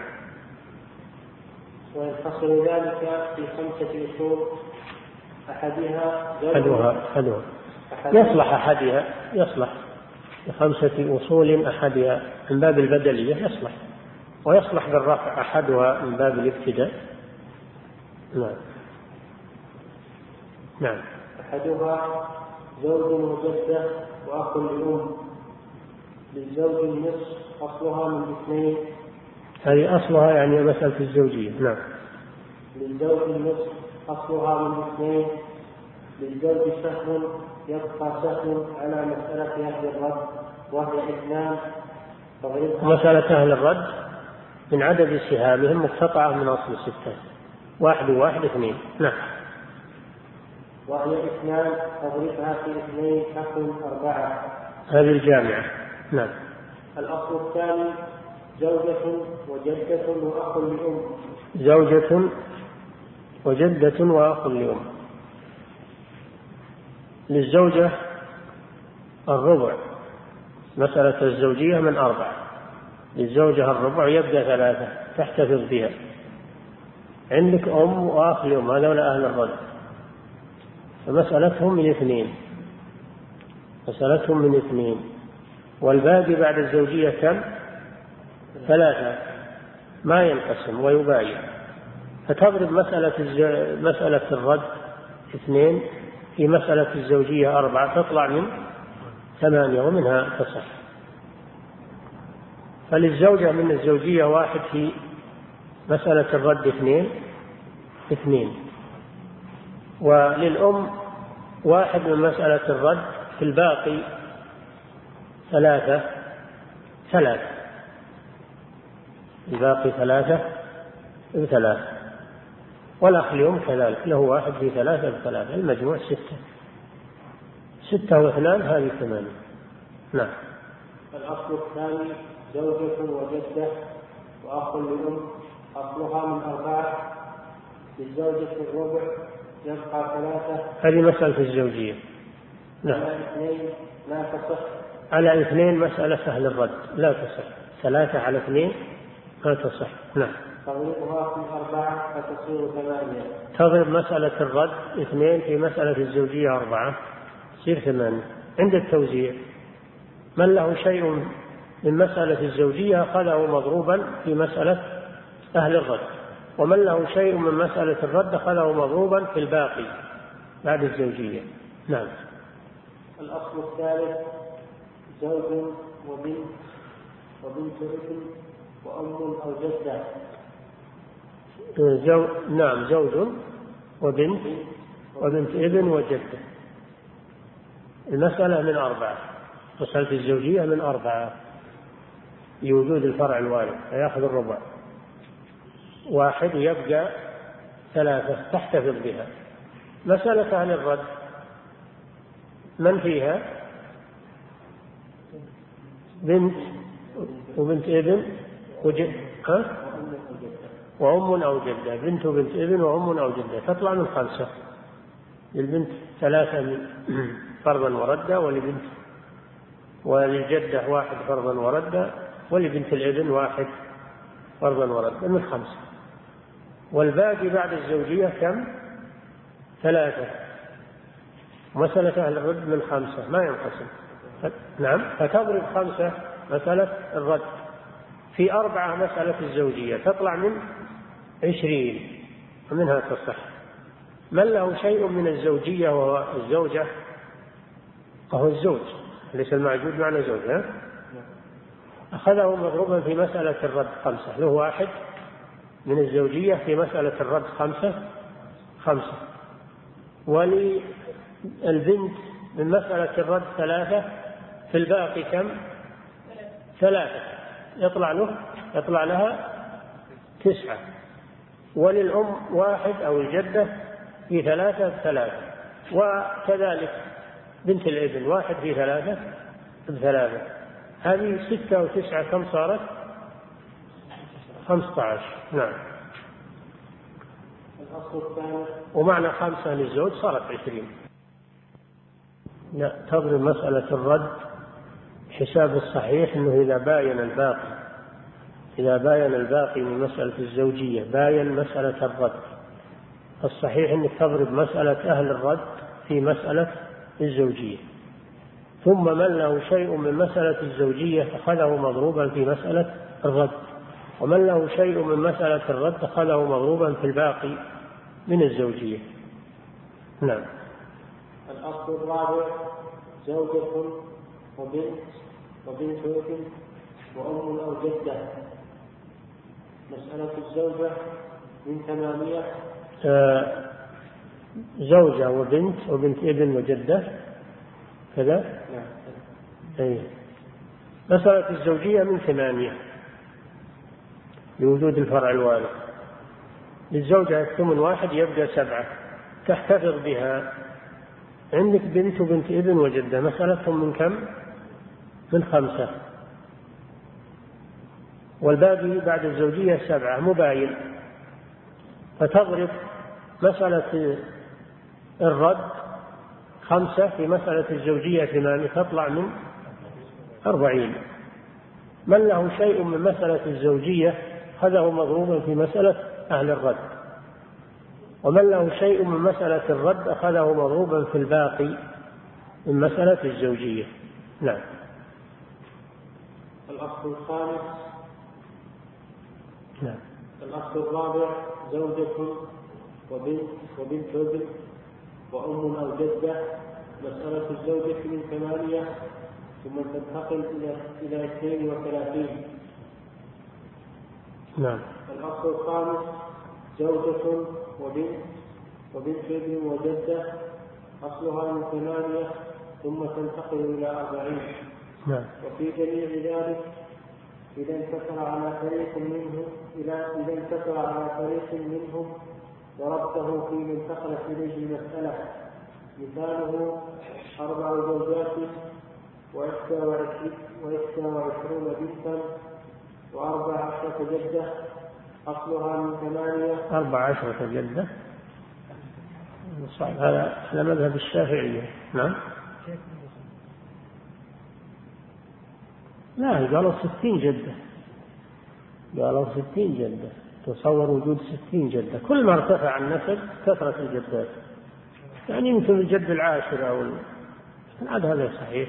وينحصر ذلك في خمسة أصول. أحدها أحدها أحدها يصلح أحدها يصلح خمسة أصول. أحدها من باب البدلية يصلح، ويصلح بالرفع أحدها من باب الابتداء. نعم. نعم. أحدها زوج وجدة وأخ لأم. للزوج النصف، أصلها من اثنين. هذه أصلها يعني مسألة الزوجية. نعم. للزوج النصف، أصلها من اثنين. للزوج سهم، يبقى سهم على مسألة أهل الرد وهي اثنان. مسألة أهل الرد من عدد سهامهم مقتطعة من أصل ستة، واحد وواحد اثنين. نعم. وهي اثنان، تضربها في اثنين تكون أربعة. هذه الجامعة. نعم. الأصل الثاني زوجة وجدة وأخ لأم. زوجة وجدة وأخ لأم. للزوجة الربع، مسألة الزوجية من أربعة. للزوجة الربع، يبدأ ثلاثة تحتفظ بها. عندك أم وأخ لأم، هذولا أهل الرد، فمسألتهم من اثنين، مسألتهم من اثنين. والباقي بعد الزوجية كم؟ ثلاثة، ما ينقسم ويباين. فتضرب مسألة مسألة الرد اثنين في مسألة الزوجية أربعة، تطلع من ثمانية ومنها تصح. فللزوجة من الزوجية واحد في مسألة الرد اثنين اثنين. وللأم واحد من مسألة الرد، في الباقي ثلاثة ثلاثة الباقي ثلاثة بثلاثة. والأخ لأم كذلك له واحد في ثلاثة بثلاثة، المجموع ستة. ستة واثنان هذه ثمانية. نعم. الأصل الثاني زوجة وجدة وأخ لأم، أصلها من أربعة. للزوجة الربع، يبقى ثلاثة. هذه مسألة الزوجية. نعم. على اثنين لا تصح. على اثنين مسألة أهل الرد لا تصح. ثلاثة على اثنين لا تصح. نعم. تضربها في أربعة فتصير ثمانية. تضرب مسألة الرد اثنين في مسألة الزوجية أربعة، تصير ثمانية. عند التوزيع من له شيء من مسألة الزوجية أخذه مضروبا في مسألة أهل الرد، ومن له شيء من مسألة الرد أخذه مضروبا في الباقي بعد الزوجية. نعم. الأصل الثالث زوج وبنت وبنت ابن وأم أو جدة. زو... نعم زوج وبنت وبنت ابن وجدة. المسألة من أربعة، مسألة الزوجية من أربعة بوجود الفرع الوارث فيأخذ الربع. واحد يبقى ثلاثة تحتفظ بها. مسألة عن الرد من فيها؟ بنت وبنت ابن وجد ها؟ وأم أو جدة. بنت وبنت ابن وأم أو جدة تطلع من خمسة. للبنت ثلاثة من فرضا وردا، ولبنت وللجدة واحد فرضا وردا، ولبنت الابن واحد فرضا وردا من خمسة. والباقي بعد الزوجية كم؟ ثلاثة. مسألة أهل الرد من خمسة ما ينقسم. نعم فتضرب خمسة مسألة الرد في أربعة مسألة الزوجية تطلع من عشرين ومنها تصح. من له شيء من الزوجية وهو الزوجة فهو الزوج ليس المعجود معنى زوجة أخذه مضروبا في مسألة الرد خمسة. له واحد من الزوجية في مسألة الرد خمسة خمسة. وللبنت من مسألة الرد ثلاثة، في الباقي كم؟ ثلاثة يطلع له يطلع لها تسعة. وللأم واحد أو الجدة في ثلاثة ثلاثة. وكذلك بنت الابن واحد في ثلاثة بثلاثة. هذه ستة وتسعة كم صارت؟ خمسة عشر. نعم. ومعنى خمسة للزوج صارت عشرين. لا تضرب مسألة الرد حساب الصحيح أنه إذا باين الباقي إذا باين الباقي من مسألة الزوجية باين مسألة الرد. الصحيح أنك تضرب مسألة أهل الرد في مسألة الزوجية. ثم من له شيء من مسألة الزوجية أخذه مضروبا في مسألة الرد. ومن له شيء من مسألة الرد أخذه مضروبا في الباقي من الزوجية. نعم. الأصل الرابع زوجة وبنت وبنت ابن وأم أو جدة. مسألة الزوجة من ثمانية. آه زوجة وبنت وبنت ابن وجدة كذا. نعم. أي مسألة الزوجية من ثمانية لوجود الفرع الوارث. للزوجة الثمن واحد يبقى سبعة تحتفظ بها. عندك بنت وبنت ابن وجدة مسألتهم من كم؟ من خمسة. والباقي بعد الزوجية سبعة مباين. فتضرب مسألة الرد خمسة في مسألة الزوجية ثمانية تطلع من أربعين. من له شيء من مسألة الزوجية خذه مضروبا في مسألة أهل الرد. ومن له شيء من مسألة الرد أخذه مضروبا في الباقي من مسألة الزوجية. نعم. الأصل الخامس. نعم. الأصل الرابع زوجة وبنت وبنت ابن وأم أو جدة. مسألة الزوجة من ثمانية ثم تنتقل إلى إلى اثنين وثلاثين. نعم. الأصل الخامس زوجة وبنت وبنت ابن وجدة أصلها من ثمانية ثم تنتقل إلى أربعين. نعم. وفي جميع ذلك إذا انتصر على فريق منهم إذا إذا انتصر على فريق منهم وربطه في من انتقلت إليه المسألة. مثاله أربع زوجات وإحدى وعشرون بنتا وأربع عشرة جدة أصلها من ثمانية. أربع عشرة جدة هذا على مذهب الشافعية. نعم. لا قالوا ستين جدة قالوا ستين جدة. تصور وجود ستين جدة. كل ما ارتفع النسب كثرة الجدات. يعني يمكن الجد العاشر أو هذا هذا صحيح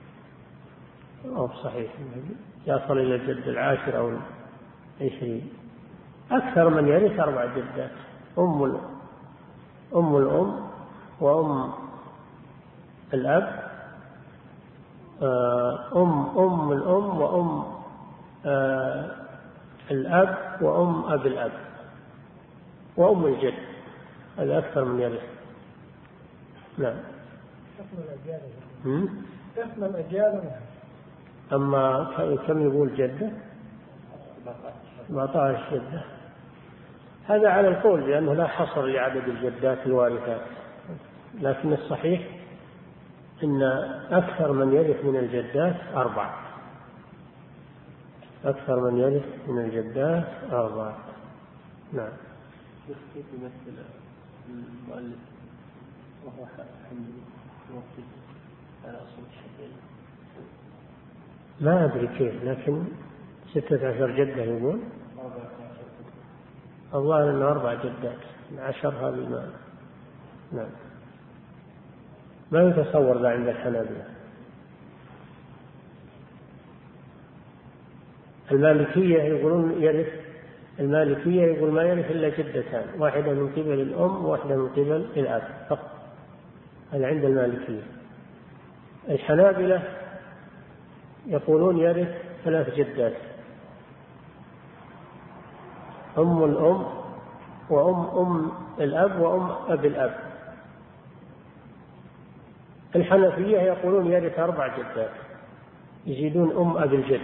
أو صحيح يصل إلى الجد العاشر أو عشرين. أكثر من يرث أربع جدات أم أم الأم وأم الأب أم أم الأم وأم الأب وأم أب الأب وأم الجد، هذا أكثر من يرث. نعم. تسمى الأجيال. أما كم يقول جدة؟ سبعة عشر جدة. هذا على القول لأنه لا حصر لعدد الجدات الوارثات، لكن الصحيح إن أكثر من يرث من الجدات أربعة، أكثر من يرث من الجدات أربعة. نعم. كيف يمثل المؤلف وهو حمد يوفي على أصل الشيئين؟ ما أدري كيف، لكن ستة عشر جدة يقول. الظاهر أنه أربع جدات، عشر هذه ما. نعم. ما يتصور ذا عند الحنابلة. المالكية يقولون يرث، المالكية يقول ما يرث إلا جدتان، واحدة من قبل الأم وواحدة من قبل الأب فقط، هذا عند المالكية. الحنابلة يقولون يرث ثلاث جدات، أم الأم وأم أم الأب وأم أب الأب. الحنفية يقولون يرث أربع جدات، يزيدون أم أب الجد،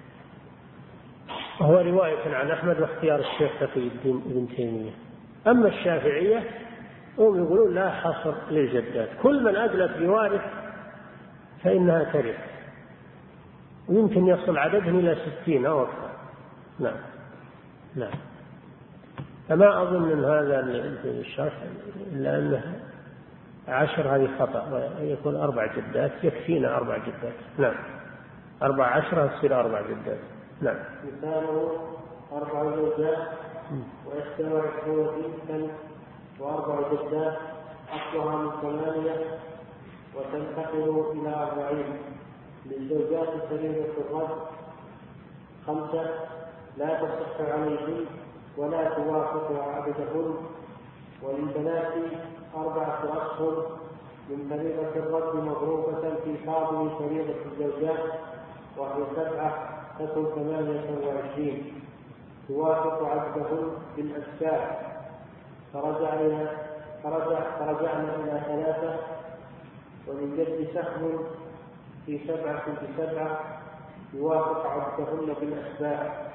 وهو رواية عن أحمد واختيار الشيخ تقي الدين ابن تيمية. أما الشافعية هم يقولون لا حصر للجدات، كل من أدلت بوارث فإنها ترث، ويمكن يصل عددهم إلى ستين أو أكثر. نعم. نعم. فما أظن أن هذا الشرح إلا أنه عشر هذه خطأ، ويكون أربع جدات يكفينا أربع جدات. نعم. أربع عشرة تصير أربع جدات. نعم. مثاله أربع زوجات ويجتمع عشرون بنتا وأربع جدات أصلها من ثمانية وتنتقل إلى أربعين. للزوجات سبيل الرد خمسة لا تصح عليهن ولا توافق عددهن. وللبنات أربعة أشهر من فريضة الرد مضروبة في فاضل فريضة الزوجات وهي سبعة تكون ثمانية وعشرين توافق عددهن بالأجزاء. فرجعنا فرجع فرجعنا إلى ثلاثة. وللجد سهم في سبعة بسبعة يوافق عددهن بالأسباع.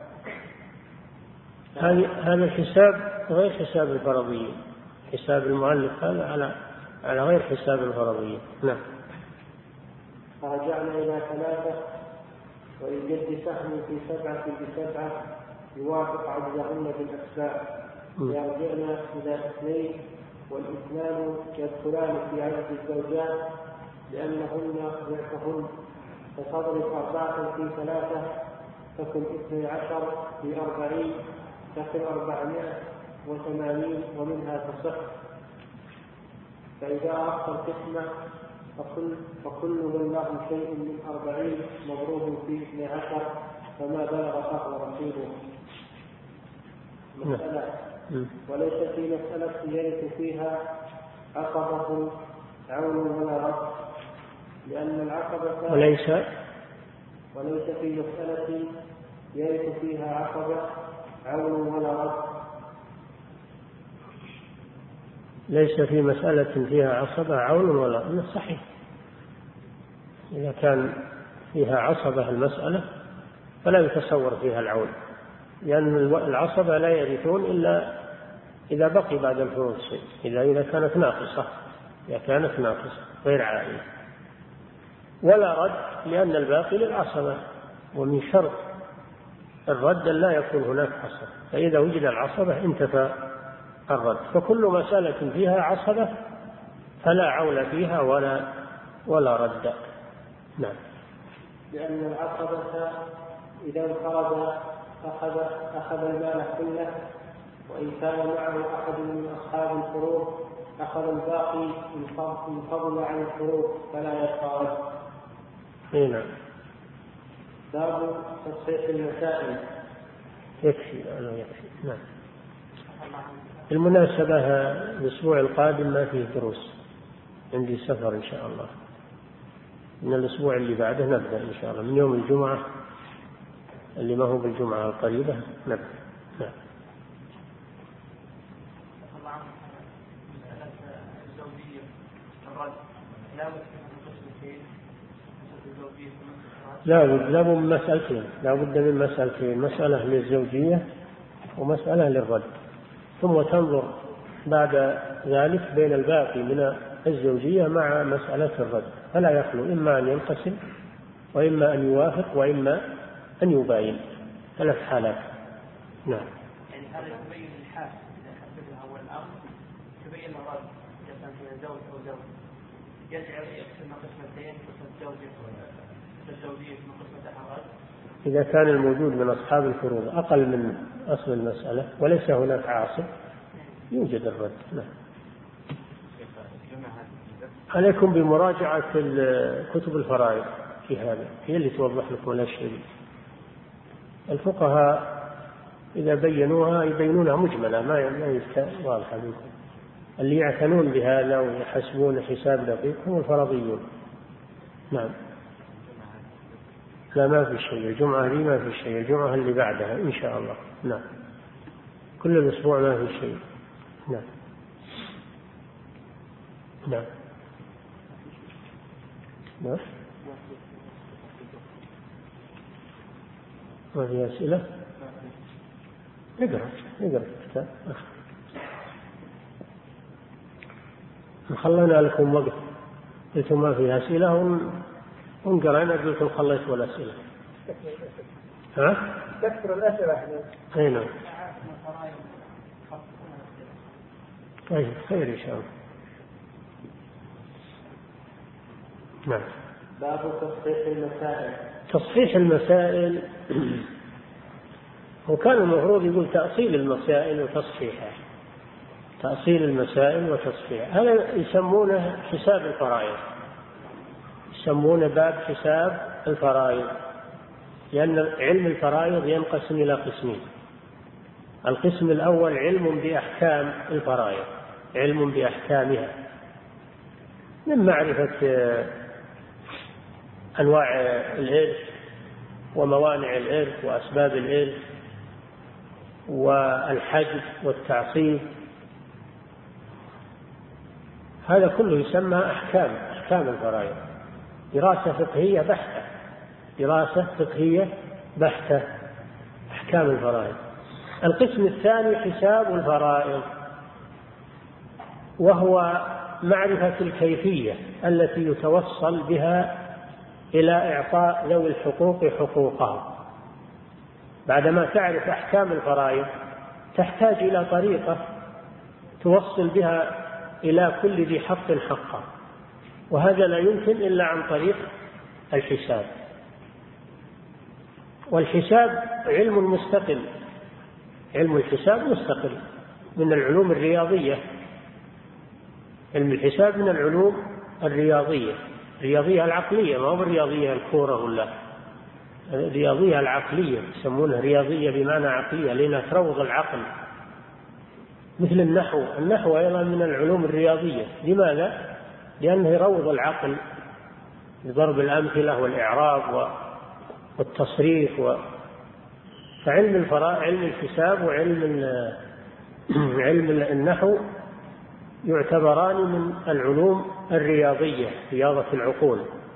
هذا الحساب غير حساب الفرضيين، حساب المؤلف هذا على على غير حساب الفرضيين. نعم. فرجعنا إلى ثلاثة. وللجد سهم في سبعة بسبعة يوافق عددهن بالأسباع. يرجعنا إلى اثنين. والاثنان يدخلان في عدد الزوجات لأنهن ضعفهن، فتضرب أربعة في ثلاثة تكن اثني عشر في أربعين تكن أربعمائة وثمانين ومنها تصح. فإذا أردت القسمة فكل, فكل من له شيء من أربعين مضروب في اثني عشر فما بلغ فهو رصيده. مسألة وليس في مسألة يرث فيها عقبة عون ولا رد، لأن العقبة وليس وليس في مسألة يرث فيها عقبة عون ولا رد. ليس في مسألة فيها عصبة عون ولا رد، صحيح. إذا كان فيها عصبة المسألة فلا يتصور فيها العون، لأن العصبة لا يرثون إلا إذا بقي بعد الفروض شيء، إذا إذا كانت ناقصة إذا كانت ناقصة غير عائلة. ولا رد لأن الباقي للعصبة، ومن شرط الرد لا يكون هناك عصبة، فإذا وجد العصبة انتفى الرد. فكل مسألة فيها عصبة فلا عول فيها ولا ولا رد. نعم. لأن العصبة إذا انفرد أخذ أخذ المال كله، وإن كان معه أحد من أصحاب الفروض أخذ الباقي من فضل عن الفروض فلا يبقى رد. نعم. باب تصحيح المسائل. يكفي أنا يكفي. نعم. بالمناسبة الأسبوع القادم ما فيه دروس، عندي سفر إن شاء الله. من الأسبوع اللي بعده نبدأ إن شاء الله من يوم الجمعة اللي ما هو بالجمعة القريبة. نعم. نعم. لا بد لا بد من مسألتين لا بد من مسألتين مسألة للزوجية ومسألة للرد، ثم تنظر بعد ذلك بين الباقي من الزوجية مع مسألة الرد، فلا يخلو إما أن ينقسم وإما أن يوافق وإما أن يباين، ثلاث حالات. نعم. يعني هذا يبين الحال إذا حددها هو الأمر، يبين الرد إذا كان فيها زوج أو زوج، يجعل يقسم قسمتين، قسمة زوجة والزوجية من قسمة الرد. إذا كان الموجود من أصحاب الفروض أقل من أصل المسألة وليس هناك عاصب يوجد الرد. نعم. عليكم بمراجعة كتب الفرائض في هذا، هي اللي توضح لكم الأشياء. الفقهاء إذا بينوها يبينونها مجملة ما واضحة منكم. اللي يعتنون بهذا ويحسبون حساب دقيق هم الفرضيون. نعم. لا ما في شيء، الجمعة دي ما في شيء، الجمعة اللي بعدها إن شاء الله. نعم. كل الأسبوع ما في شيء. نعم. نعم. نعم. ما في أسئلة؟ نقرأ نقرأ الكتاب. خلينا لكم وقت، قلتم ما في أسئلة ونقرأنا، قلتم خليتوا الأسئلة. ها؟ تكثر الأسئلة احنا. أي نعم. طيب خير إن شاء الله. نعم. باب تصحيح المسائل. تصحيح المسائل وكان المفروض يقول تأصيل المسائل وتصحيحها، تأصيل المسائل وتصحيحها. هذا يسمونه حساب الفرائض، يسمونه باب حساب الفرائض، لأن علم الفرائض ينقسم إلى قسمين. القسم الأول علم بأحكام الفرائض، علم بأحكامها من معرفة أنواع الإرث وموانع الإرث وأسباب الإرث والحجب والتعصيب، هذا كله يسمى أحكام أحكام الفرائض، دراسة فقهية بحتة، دراسة فقهية بحتة أحكام الفرائض. القسم الثاني حساب الفرائض، وهو معرفة الكيفية التي يتوصل بها إلى إعطاء ذوي الحقوق حقوقهم. بعدما تعرف أحكام الفرائض تحتاج إلى طريقة توصل بها إلى كل ذي حق حقه، وهذا لا يمكن إلا عن طريق الحساب. والحساب علم مستقل، علم الحساب مستقل من العلوم الرياضية، علم الحساب من العلوم الرياضية، الرياضية العقلية، ما هو الرياضية الكورة ولا الرياضية العقلية، يسمونها رياضية بمعنى عقلية لأنها تروض العقل، مثل النحو. النحو أيضا من العلوم الرياضية. لماذا؟ لأنه يروض العقل بضرب الأمثلة والإعراب والتصريف و... فعلم الفرائض، علم الحساب وعلم علم النحو يعتبران من العلوم الرياضية، رياضة العقول.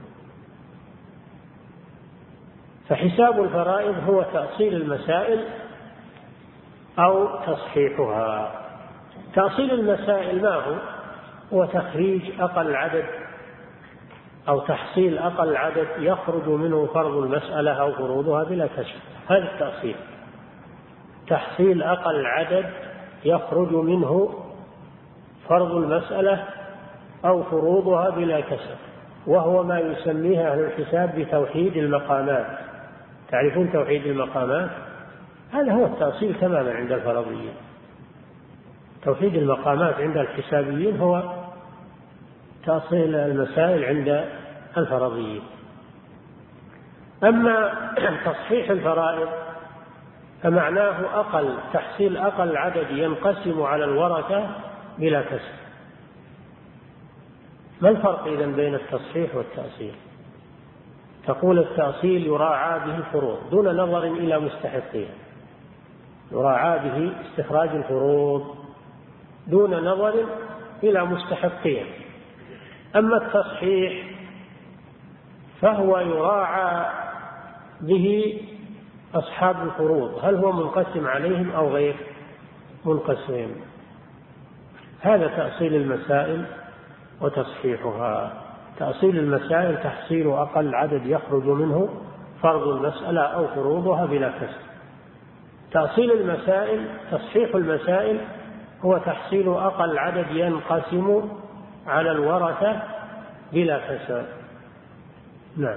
فحساب الفرائض هو تأصيل المسائل أو تصحيحها. تأصيل المسائل ما هو؟ هو تخريج أقل عدد أو تحصيل أقل عدد يخرج منه فرض المسألة أو فروضها بلا كشف، هذا التأصيل. تحصيل أقل عدد يخرج منه فرض المسألة أو فروضها بلا كسب، وهو ما يسميه أهل الحساب بتوحيد المقامات. تعرفون توحيد المقامات؟ هذا هو التأصيل تماما عند الفرضيين. توحيد المقامات عند الحسابيين هو تأصيل المسائل عند الفرضيين. أما تصحيح الفرائض فمعناه أقل تحصيل أقل عدد ينقسم على الورثة بلا كسب. ما الفرق إذن بين التصحيح والتأصيل؟ تقول التأصيل يراعى به الفروض دون نظر إلى مستحقها، يراعى به استخراج الفروض دون نظر إلى مستحقها. أما التصحيح فهو يراعى به أصحاب الفروض، هل هو منقسم عليهم أو غير منقسم. هذا تأصيل المسائل وتصحيحها. تأصيل المسائل تحصيل أقل عدد يخرج منه فرض المسألة أو فروضها بلا كسر. تأصيل المسائل تصحيح المسائل هو تحصيل أقل عدد ينقسم على الورثة بلا كسر. نعم.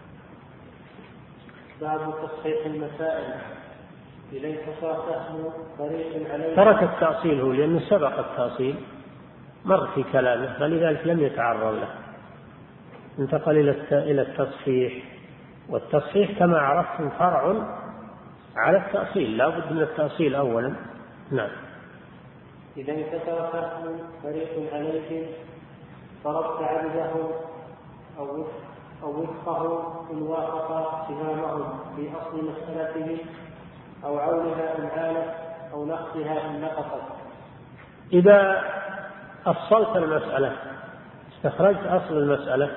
باب تصحيح المسائل إليك صار سهم فريق عليه. ترك التأصيل هو لأنه سبق التأصيل مر في كلامه فلذلك لم يتعرض له، انتقل إلى التصحيح. والتصحيح كما عرفتم فرع على التأصيل، لا بد من التأصيل أولا. نعم. إذا انكسر سهم فريق عليهم فربت عبدهم أو أو وفقه إن وافق سهامهم في أصل مسألته أو عونها إن عانت أو نقصها إن نقصت. إذا أصلت المسألة استخرجت أصل المسألة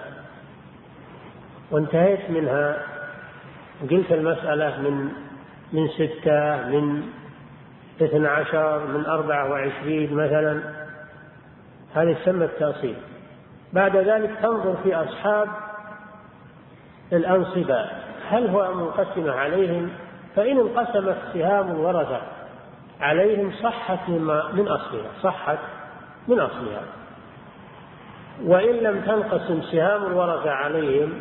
وانتهيت منها، قلت المسألة من من ستة من اثنى عشر من أربعة وعشرين مثلا، هذا يسمى التأصيل. بعد ذلك تنظر في أصحاب الأنصبة هل هو منقسم عليهم، فإن انقسمت سهام الورثة عليهم صحت من أصلها صحت من أصلها، وإن لم تنقسم سهام الورثة عليهم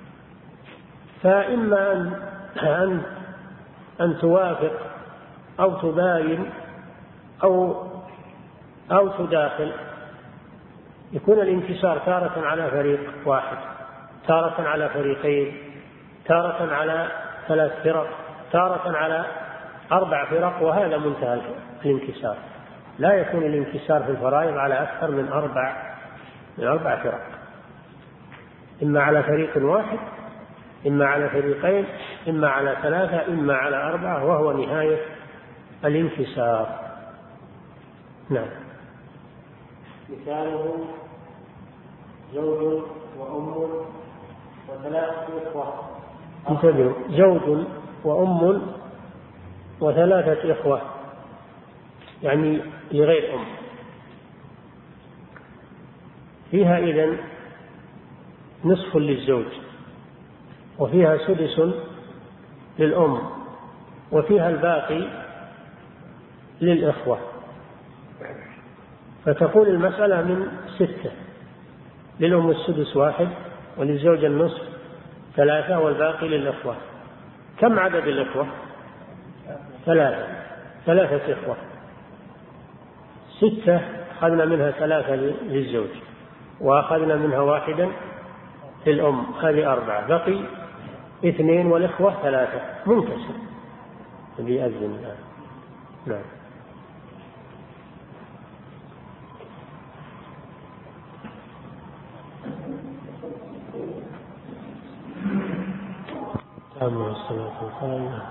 فإما أن, أن, أن توافق أو تباين أو, أو تداخل. يكون الانكسار تارة على فريق واحد، تارة على فريقين، تارة على ثلاث فرق، تارة على أربع فرق، وهذا منتهى الانكسار. لا يكون الانكسار في الفرائض على أكثر من أربع من أربع فرق، إما على فريق واحد، إما على فريقين، إما على ثلاثة، إما على أربعة، وهو نهاية الانكسار. نعم. مثاله زوج وأم وثلاثة إخوة. انتبهوا، زوج وأم وثلاثة إخوة يعني لغير أم. فيها إذن نصف للزوج، وفيها سدس للأم، وفيها الباقي للإخوة. فتقول المسألة من ستة، للأم السدس واحد، وللزوج النصف ثلاثة، والباقي للإخوة. كم عدد الإخوة؟ ثلاثة، ثلاثة إخوة. ستة أخذنا منها ثلاثة للزوج، وأخذنا منها واحدا للأم، هذه أربعة، بقي اثنين، والإخوة ثلاثة، منكسر بيأذن الآن. نعم. آمين الصلاة والسلام.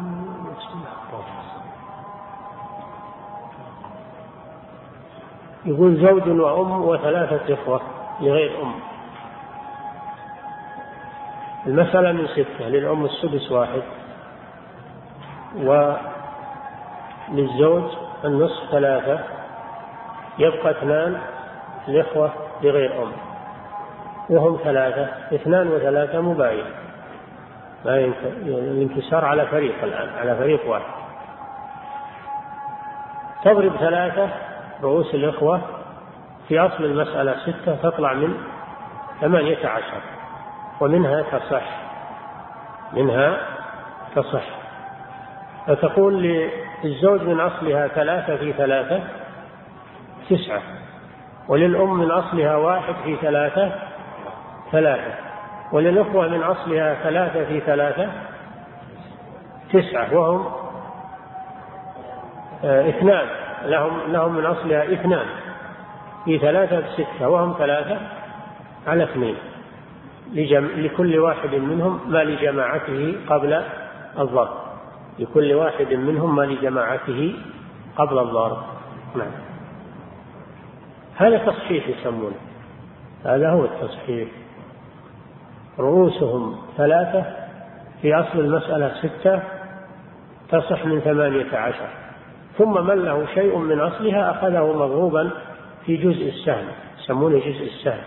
يقول زوج وأم وثلاثة إخوة لغير أم. المسألة من ستة، للأم السدس واحد، وللزوج النصف ثلاثة، يبقى اثنان الإخوة لغير أم، وهم ثلاثة، اثنان وثلاثة مباين، الانكسار على فريق الآن، على فريق واحد. تضرب ثلاثة رؤوس الإخوة في أصل المسألة ستة، تطلع من ثمانية عشر، ومنها تصح منها تصح فتقول للزوج من أصلها ثلاثة في ثلاثة تسعة، وللأم من أصلها واحد في ثلاثة ثلاثة، وللأخوة من أصلها ثلاثة في ثلاثة تسعة، وهم آه اثنان، لهم, لهم من أصلها اثنان في ثلاثة ستة، وهم ثلاثة على اثنين. لجم... لكل واحد منهم ما لجماعته قبل الضرب، لكل واحد منهم ما لجماعته قبل الضرب. نعم. هذا تصحيح يسمونه، هذا هو التصحيح. رؤوسهم ثلاثة في أصل المسألة ستة تصح من ثمانية عشر، ثم من له شيء من أصلها أخذه مضروبا في جزء السهم، يسمونه جزء السهم.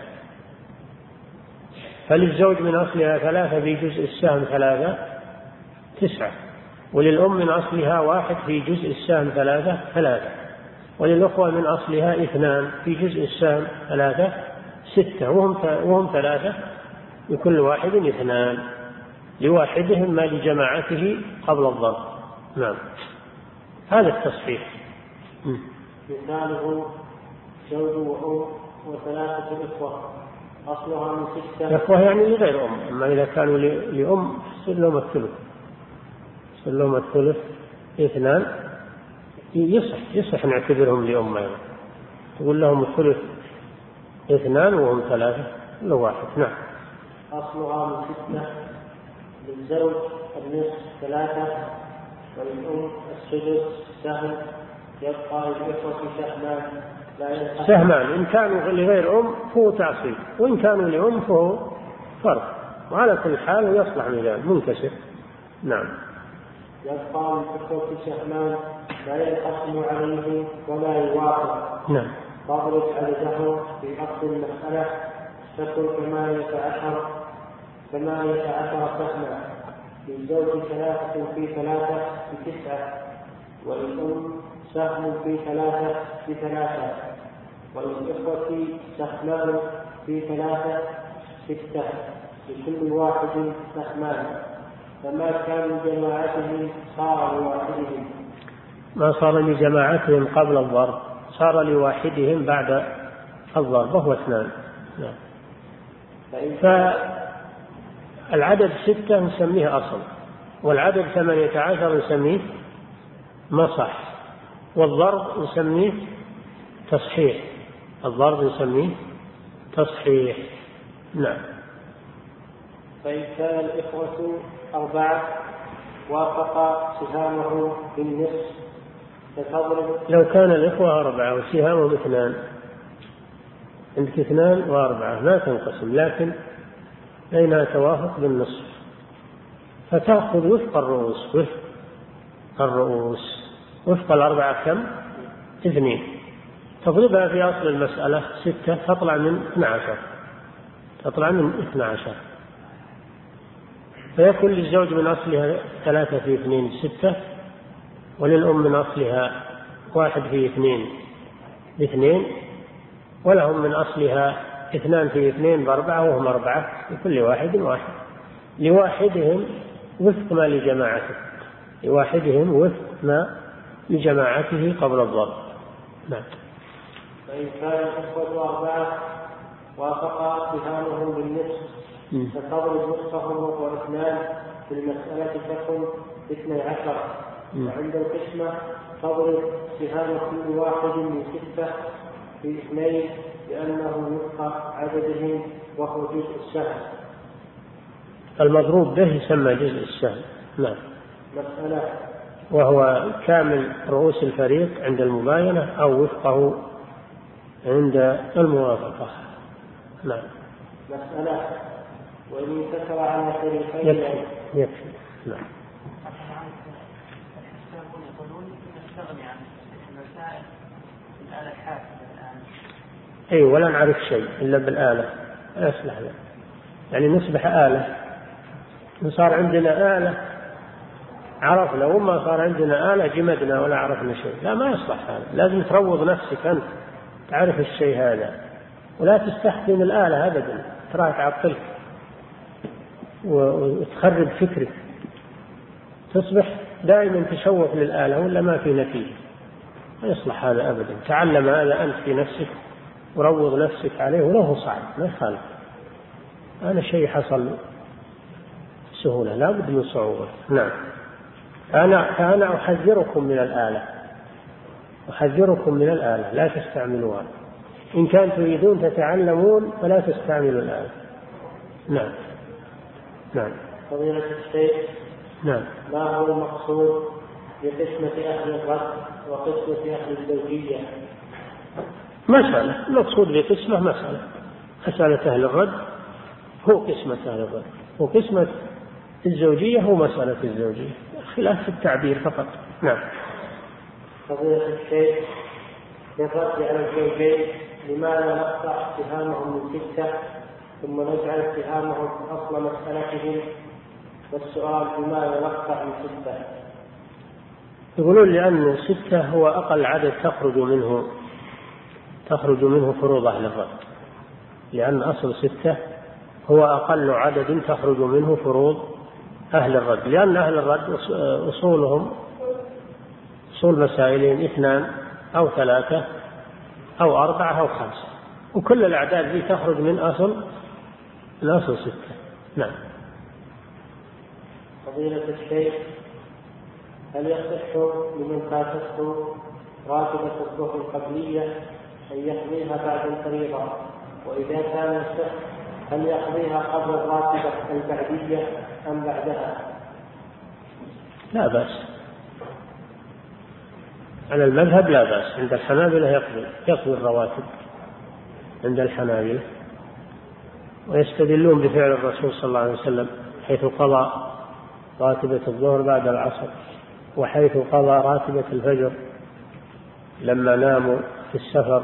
فللزوج من أصلها ثلاثة في جزء السهم ثلاثة تسعة، وللأم من أصلها واحد في جزء السهم ثلاثة ثلاثة، وللأخوة من أصلها اثنان في جزء السهم ثلاثة ستة، وهم, وهم ثلاثة لكل واحد اثنان، لواحدهم ما لجماعته قبل الضرب. نعم. هذا التصحيح. مثاله زوج وأم وثلاثة إخوة أصلها من ستة. إخوة يعني لغير أم، أما إذا كانوا لأم يصير لهم الثلث، يصير لهم الثلث اثنان، يصح يصح نعتبرهم لأم أيضا، تقول لهم الثلث اثنان وهم ثلاثة لو واحد. نعم. أصلها من ستة، للزوج النصف ثلاثة، وللأم السدس سهم، يبقى الإخوة سهمان لا سهمان إن كانوا لغير أم فهو تعصيب، وإن كانوا لأم فهو فرق، وعلى كل حال يصلح من ذلك منكسر. نعم. يبقى الإخوة سهمان لا ينقسم عليه ولا يوافق. نعم. فاضرب عدده في أصل المسألة تكن ثمانية عشر ثمانية عشر سهما، للزوج ثلاثة في ثلاثة بتسعة، وللأم سهم في ثلاثة بثلاثة، وللإخوة سهمان في ثلاثة ستة، لكل واحد سهمان، فما كان لجماعتهم صار لواحدهم. ما صار لجماعتهم قبل الضرب صار لواحدهم بعد الضرب وهو اثنان. نعم. فالعدد ستة نسميه أصل، والعدد ثمانية عشر نسميه مصح، والضرب نسميه تصحيح، الضرب نسميه تصحيح. نعم. فإن كان الإخوة أربعة وافق سهامه بالنصف فتضرب. لو كان الإخوة أربعة وسهامهم اثنان، عندك اثنان وأربعة ما تنقسم، لكن بينها توافق بالنصف، فتأخذ وفق الرؤوس، وفق الرؤوس وفق الأربعة كم؟ اثنين، تضربها في أصل المسألة ستة تطلع من اثنى عشر، تطلع من اثنى عشر، فيكون للزوج من أصلها ثلاثة في اثنين ستة، وللأم من أصلها واحد في اثنين باثنين، ولهم من أصلها اثنان في اثنين بأربعة وهم أربعة، لكل واحد واحد، لواحدهم وفق ما لجماعته، لواحدهم وفق ما لجماعته قبل الضرب. نعم. فإن كان الإخوة أربعة وافق سهامه بالنصف فتضرب نصفهم وهو اثنان، في المسألة تكون اثني عشر، وعند القسمة تضرب سهام كل واحد من ستة في اثنين، لأنه وفق عددهم وهو جزء السهم. المضروب به يسمى جزء السهم. نعم. مسألة وهو كامل رؤوس الفريق عند المباينة أو وفقه عند الموافقة. نعم. مسألة وإن انكسر على فريقين يكفي يكفي. نعم. أي ولا نعرف شيء إلا بالآلة، لا يصلح له، يعني نصبح آلة، صار عندنا آلة عرفنا، وما صار عندنا آلة جمدنا ولا عرفنا شيء، لا ما يصلح هذا، لازم تروض نفسك أنت تعرف الشيء هذا، ولا تستخدم الآلة أبدا، تراها تعطلك وتخرب فكرك، تصبح دائما تشوف للآلة ولا ما في نتيجة، ما يصلح هذا أبدا. تعلم هذا أنت في نفسك وروض نفسك عليه، وله صعب ما يخالف، هذا شيء حصل سهولة لا بد من صعوبة. نعم. أنا أنا أحذركم من الآلة، أحذركم من الآلة، لا تستعملوها، إن كان تريدون تتعلمون فلا تستعملوا الآلة، نعم. نعم. فضيلة الشيخ، نعم. ما هو المقصود بقسمة أهل الرد وقسمة أهل الزوجية؟ مسألة، المقصود بقسمة مسألة مسألة أهل الرد هو قسمة أهل الرد، وقسمة الزوجية هو مسألة الزوجية، خلاف في التعبير فقط. نعم. فضيلة الشيخ، في الرد على الزوجين لماذا نقطع اتهامهم من ستة ثم نجعل اتهامهم أصل مسألتهم؟ والسؤال لماذا نقطع من ستة؟ يقولون لأن ستة هو أقل عدد تخرج منه تخرج منه فروض أهل الرد، لأن أصل ستة هو أقل عدد تخرج منه فروض أهل الرد، لأن أهل الرد أصولهم أصول مسائلين اثنان أو ثلاثة أو أربعة أو خمسة، وكل الأعداد دي تخرج من أصل الأصل ستة. نعم. فضيلة الشيخ، هل يصح لمن فاتته راتبة الظهر القبلية أن يقضيها بعد الفريضة؟ وإذا كان يصح هل يقضيها قبل الراتبة البعدية أم بعدها؟ لا بأس، على المذهب لا بأس، عند الحنابلة يقضي يقضي الرواتب عند الحنابلة، ويستدلون بفعل الرسول صلى الله عليه وسلم حيث قضى راتبة الظهر بعد العصر، وحيث قضى راتبة الفجر لما ناموا في السفر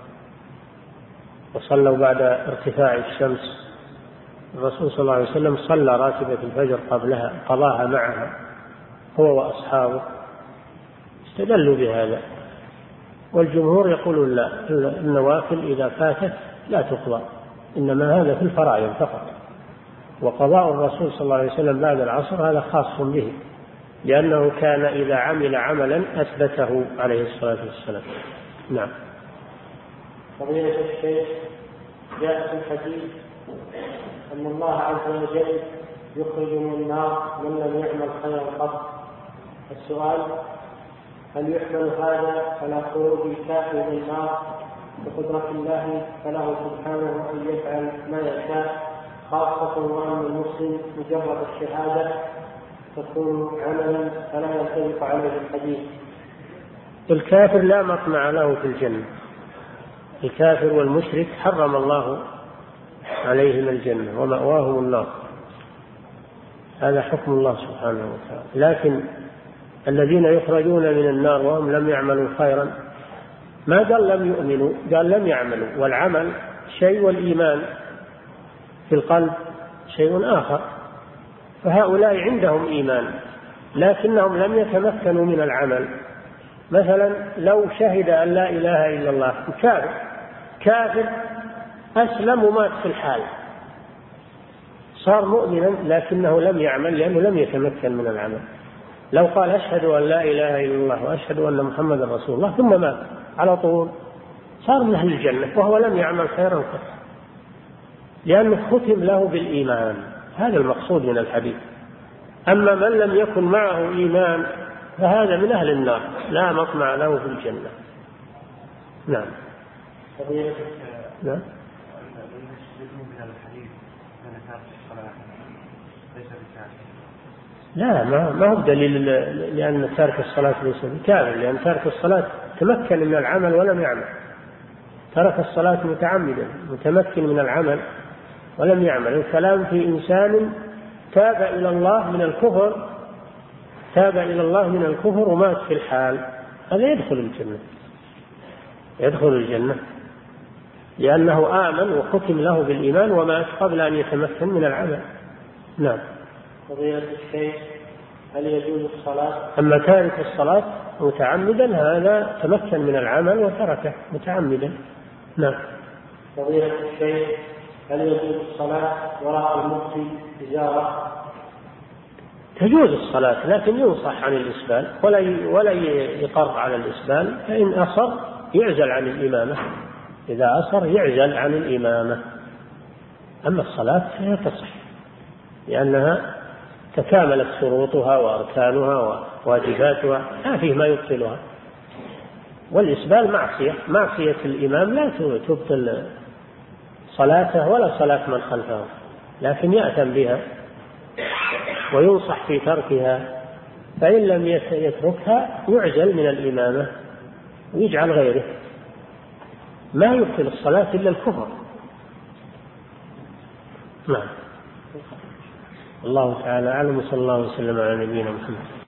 وصلوا بعد ارتفاع الشمس، الرسول صلى الله عليه وسلم صلى راتبة الفجر قبلها قضاها معها هو وأصحابه، استدلوا بهذا. والجمهور يقولون لا، النوافل إذا فاتت لا تقضى، إنما هذا في الفرائض فقط، وقضاء الرسول صلى الله عليه وسلم بعد العصر هذا خاص به، لأنه كان إذا عمل عملا أثبته عليه الصلاة والسلام. نعم. فضيلة الشيخ، جاء في الحديث أن الله عز وجل يخرج من النار من لم يعمل خيرا قط. السؤال: هل يحمل هذا على خروج الكافر من النار بقدرة الله فله سبحانه أن يفعل ما يشاء، خاصة وأن المسلم مجرد الشهادة تكون عملا فلا ينطبق عليه الحديث؟ الكافر لا مطمع له في الجنة، الكافر والمشرك حرم الله عليهم الجنة ومأواهم النار، هذا حكم الله سبحانه وتعالى. لكن الذين يخرجون من النار وهم لم يعملوا خيرا، ما قال لم يؤمنوا، قال لم يعملوا، والعمل شيء والإيمان في القلب شيء آخر، فهؤلاء عندهم إيمان لكنهم لم يتمكنوا من العمل. مثلا لو شهد أن لا إله إلا الله، كافر كافر أسلم ومات في الحال، صار مؤمنا لكنه لم يعمل لأنه لم يتمكن من العمل. لو قال أشهد أن لا إله إلا الله وأشهد أن محمد رسول الله ثم مات على طول، صار من أهل الجنة وهو لم يعمل خيرا قط، لأنه ختم له بالإيمان. هذا المقصود من الحديث. أما من لم يكن معه إيمان فهذا من أهل النار لا مطمع له في الجنة. نعم. نعم. لا، ما ما هو دليل لأن تارك الصلاة ليس بكافر، لأن تارك الصلاة تمكن من العمل ولم يعمل، ترك الصلاة متعمدا متمكن من العمل ولم يعمل. الكلام في إنسان تاب إلى الله من الكفر تاب إلى الله من الكفر ومات في الحال، هذا يدخل الجنة يدخل الجنة لأنه آمن وختم له بالإيمان ومات قبل أن يتمكن من العمل. نعم. فضيلة الشيخ، هل يجوز الصلاة؟ أما تارك الصلاة متعمدا هذا تمكن من العمل وتركه متعمدا. نعم. فضيلة الشيخ، هل يجوز الصلاة وراء المفتي تجارة؟ تجوز الصلاة لكن ينصح عن الإسبال ولا ولا يقر على الإسبال، فإن أصر يعزل عن الإمامة، إذا أصر يعزل عن الإمامة. أما الصلاة فهي تصح لأنها تكاملت شروطها وأركانها وواجباتها، ما فيه ما يبطلها. والإسبال معصية معصية الإمام لا تبطل صلاته ولا صلاة من خلفه. لكن يأثم بها وينصح في تركها، فإن لم يتركها يعزل من الإمامة ويجعل غيره. ما يبطل الصلاة إلا الكفر. نعم. الله تعالى أعلم، صلى الله وسلم على نبينا محمد.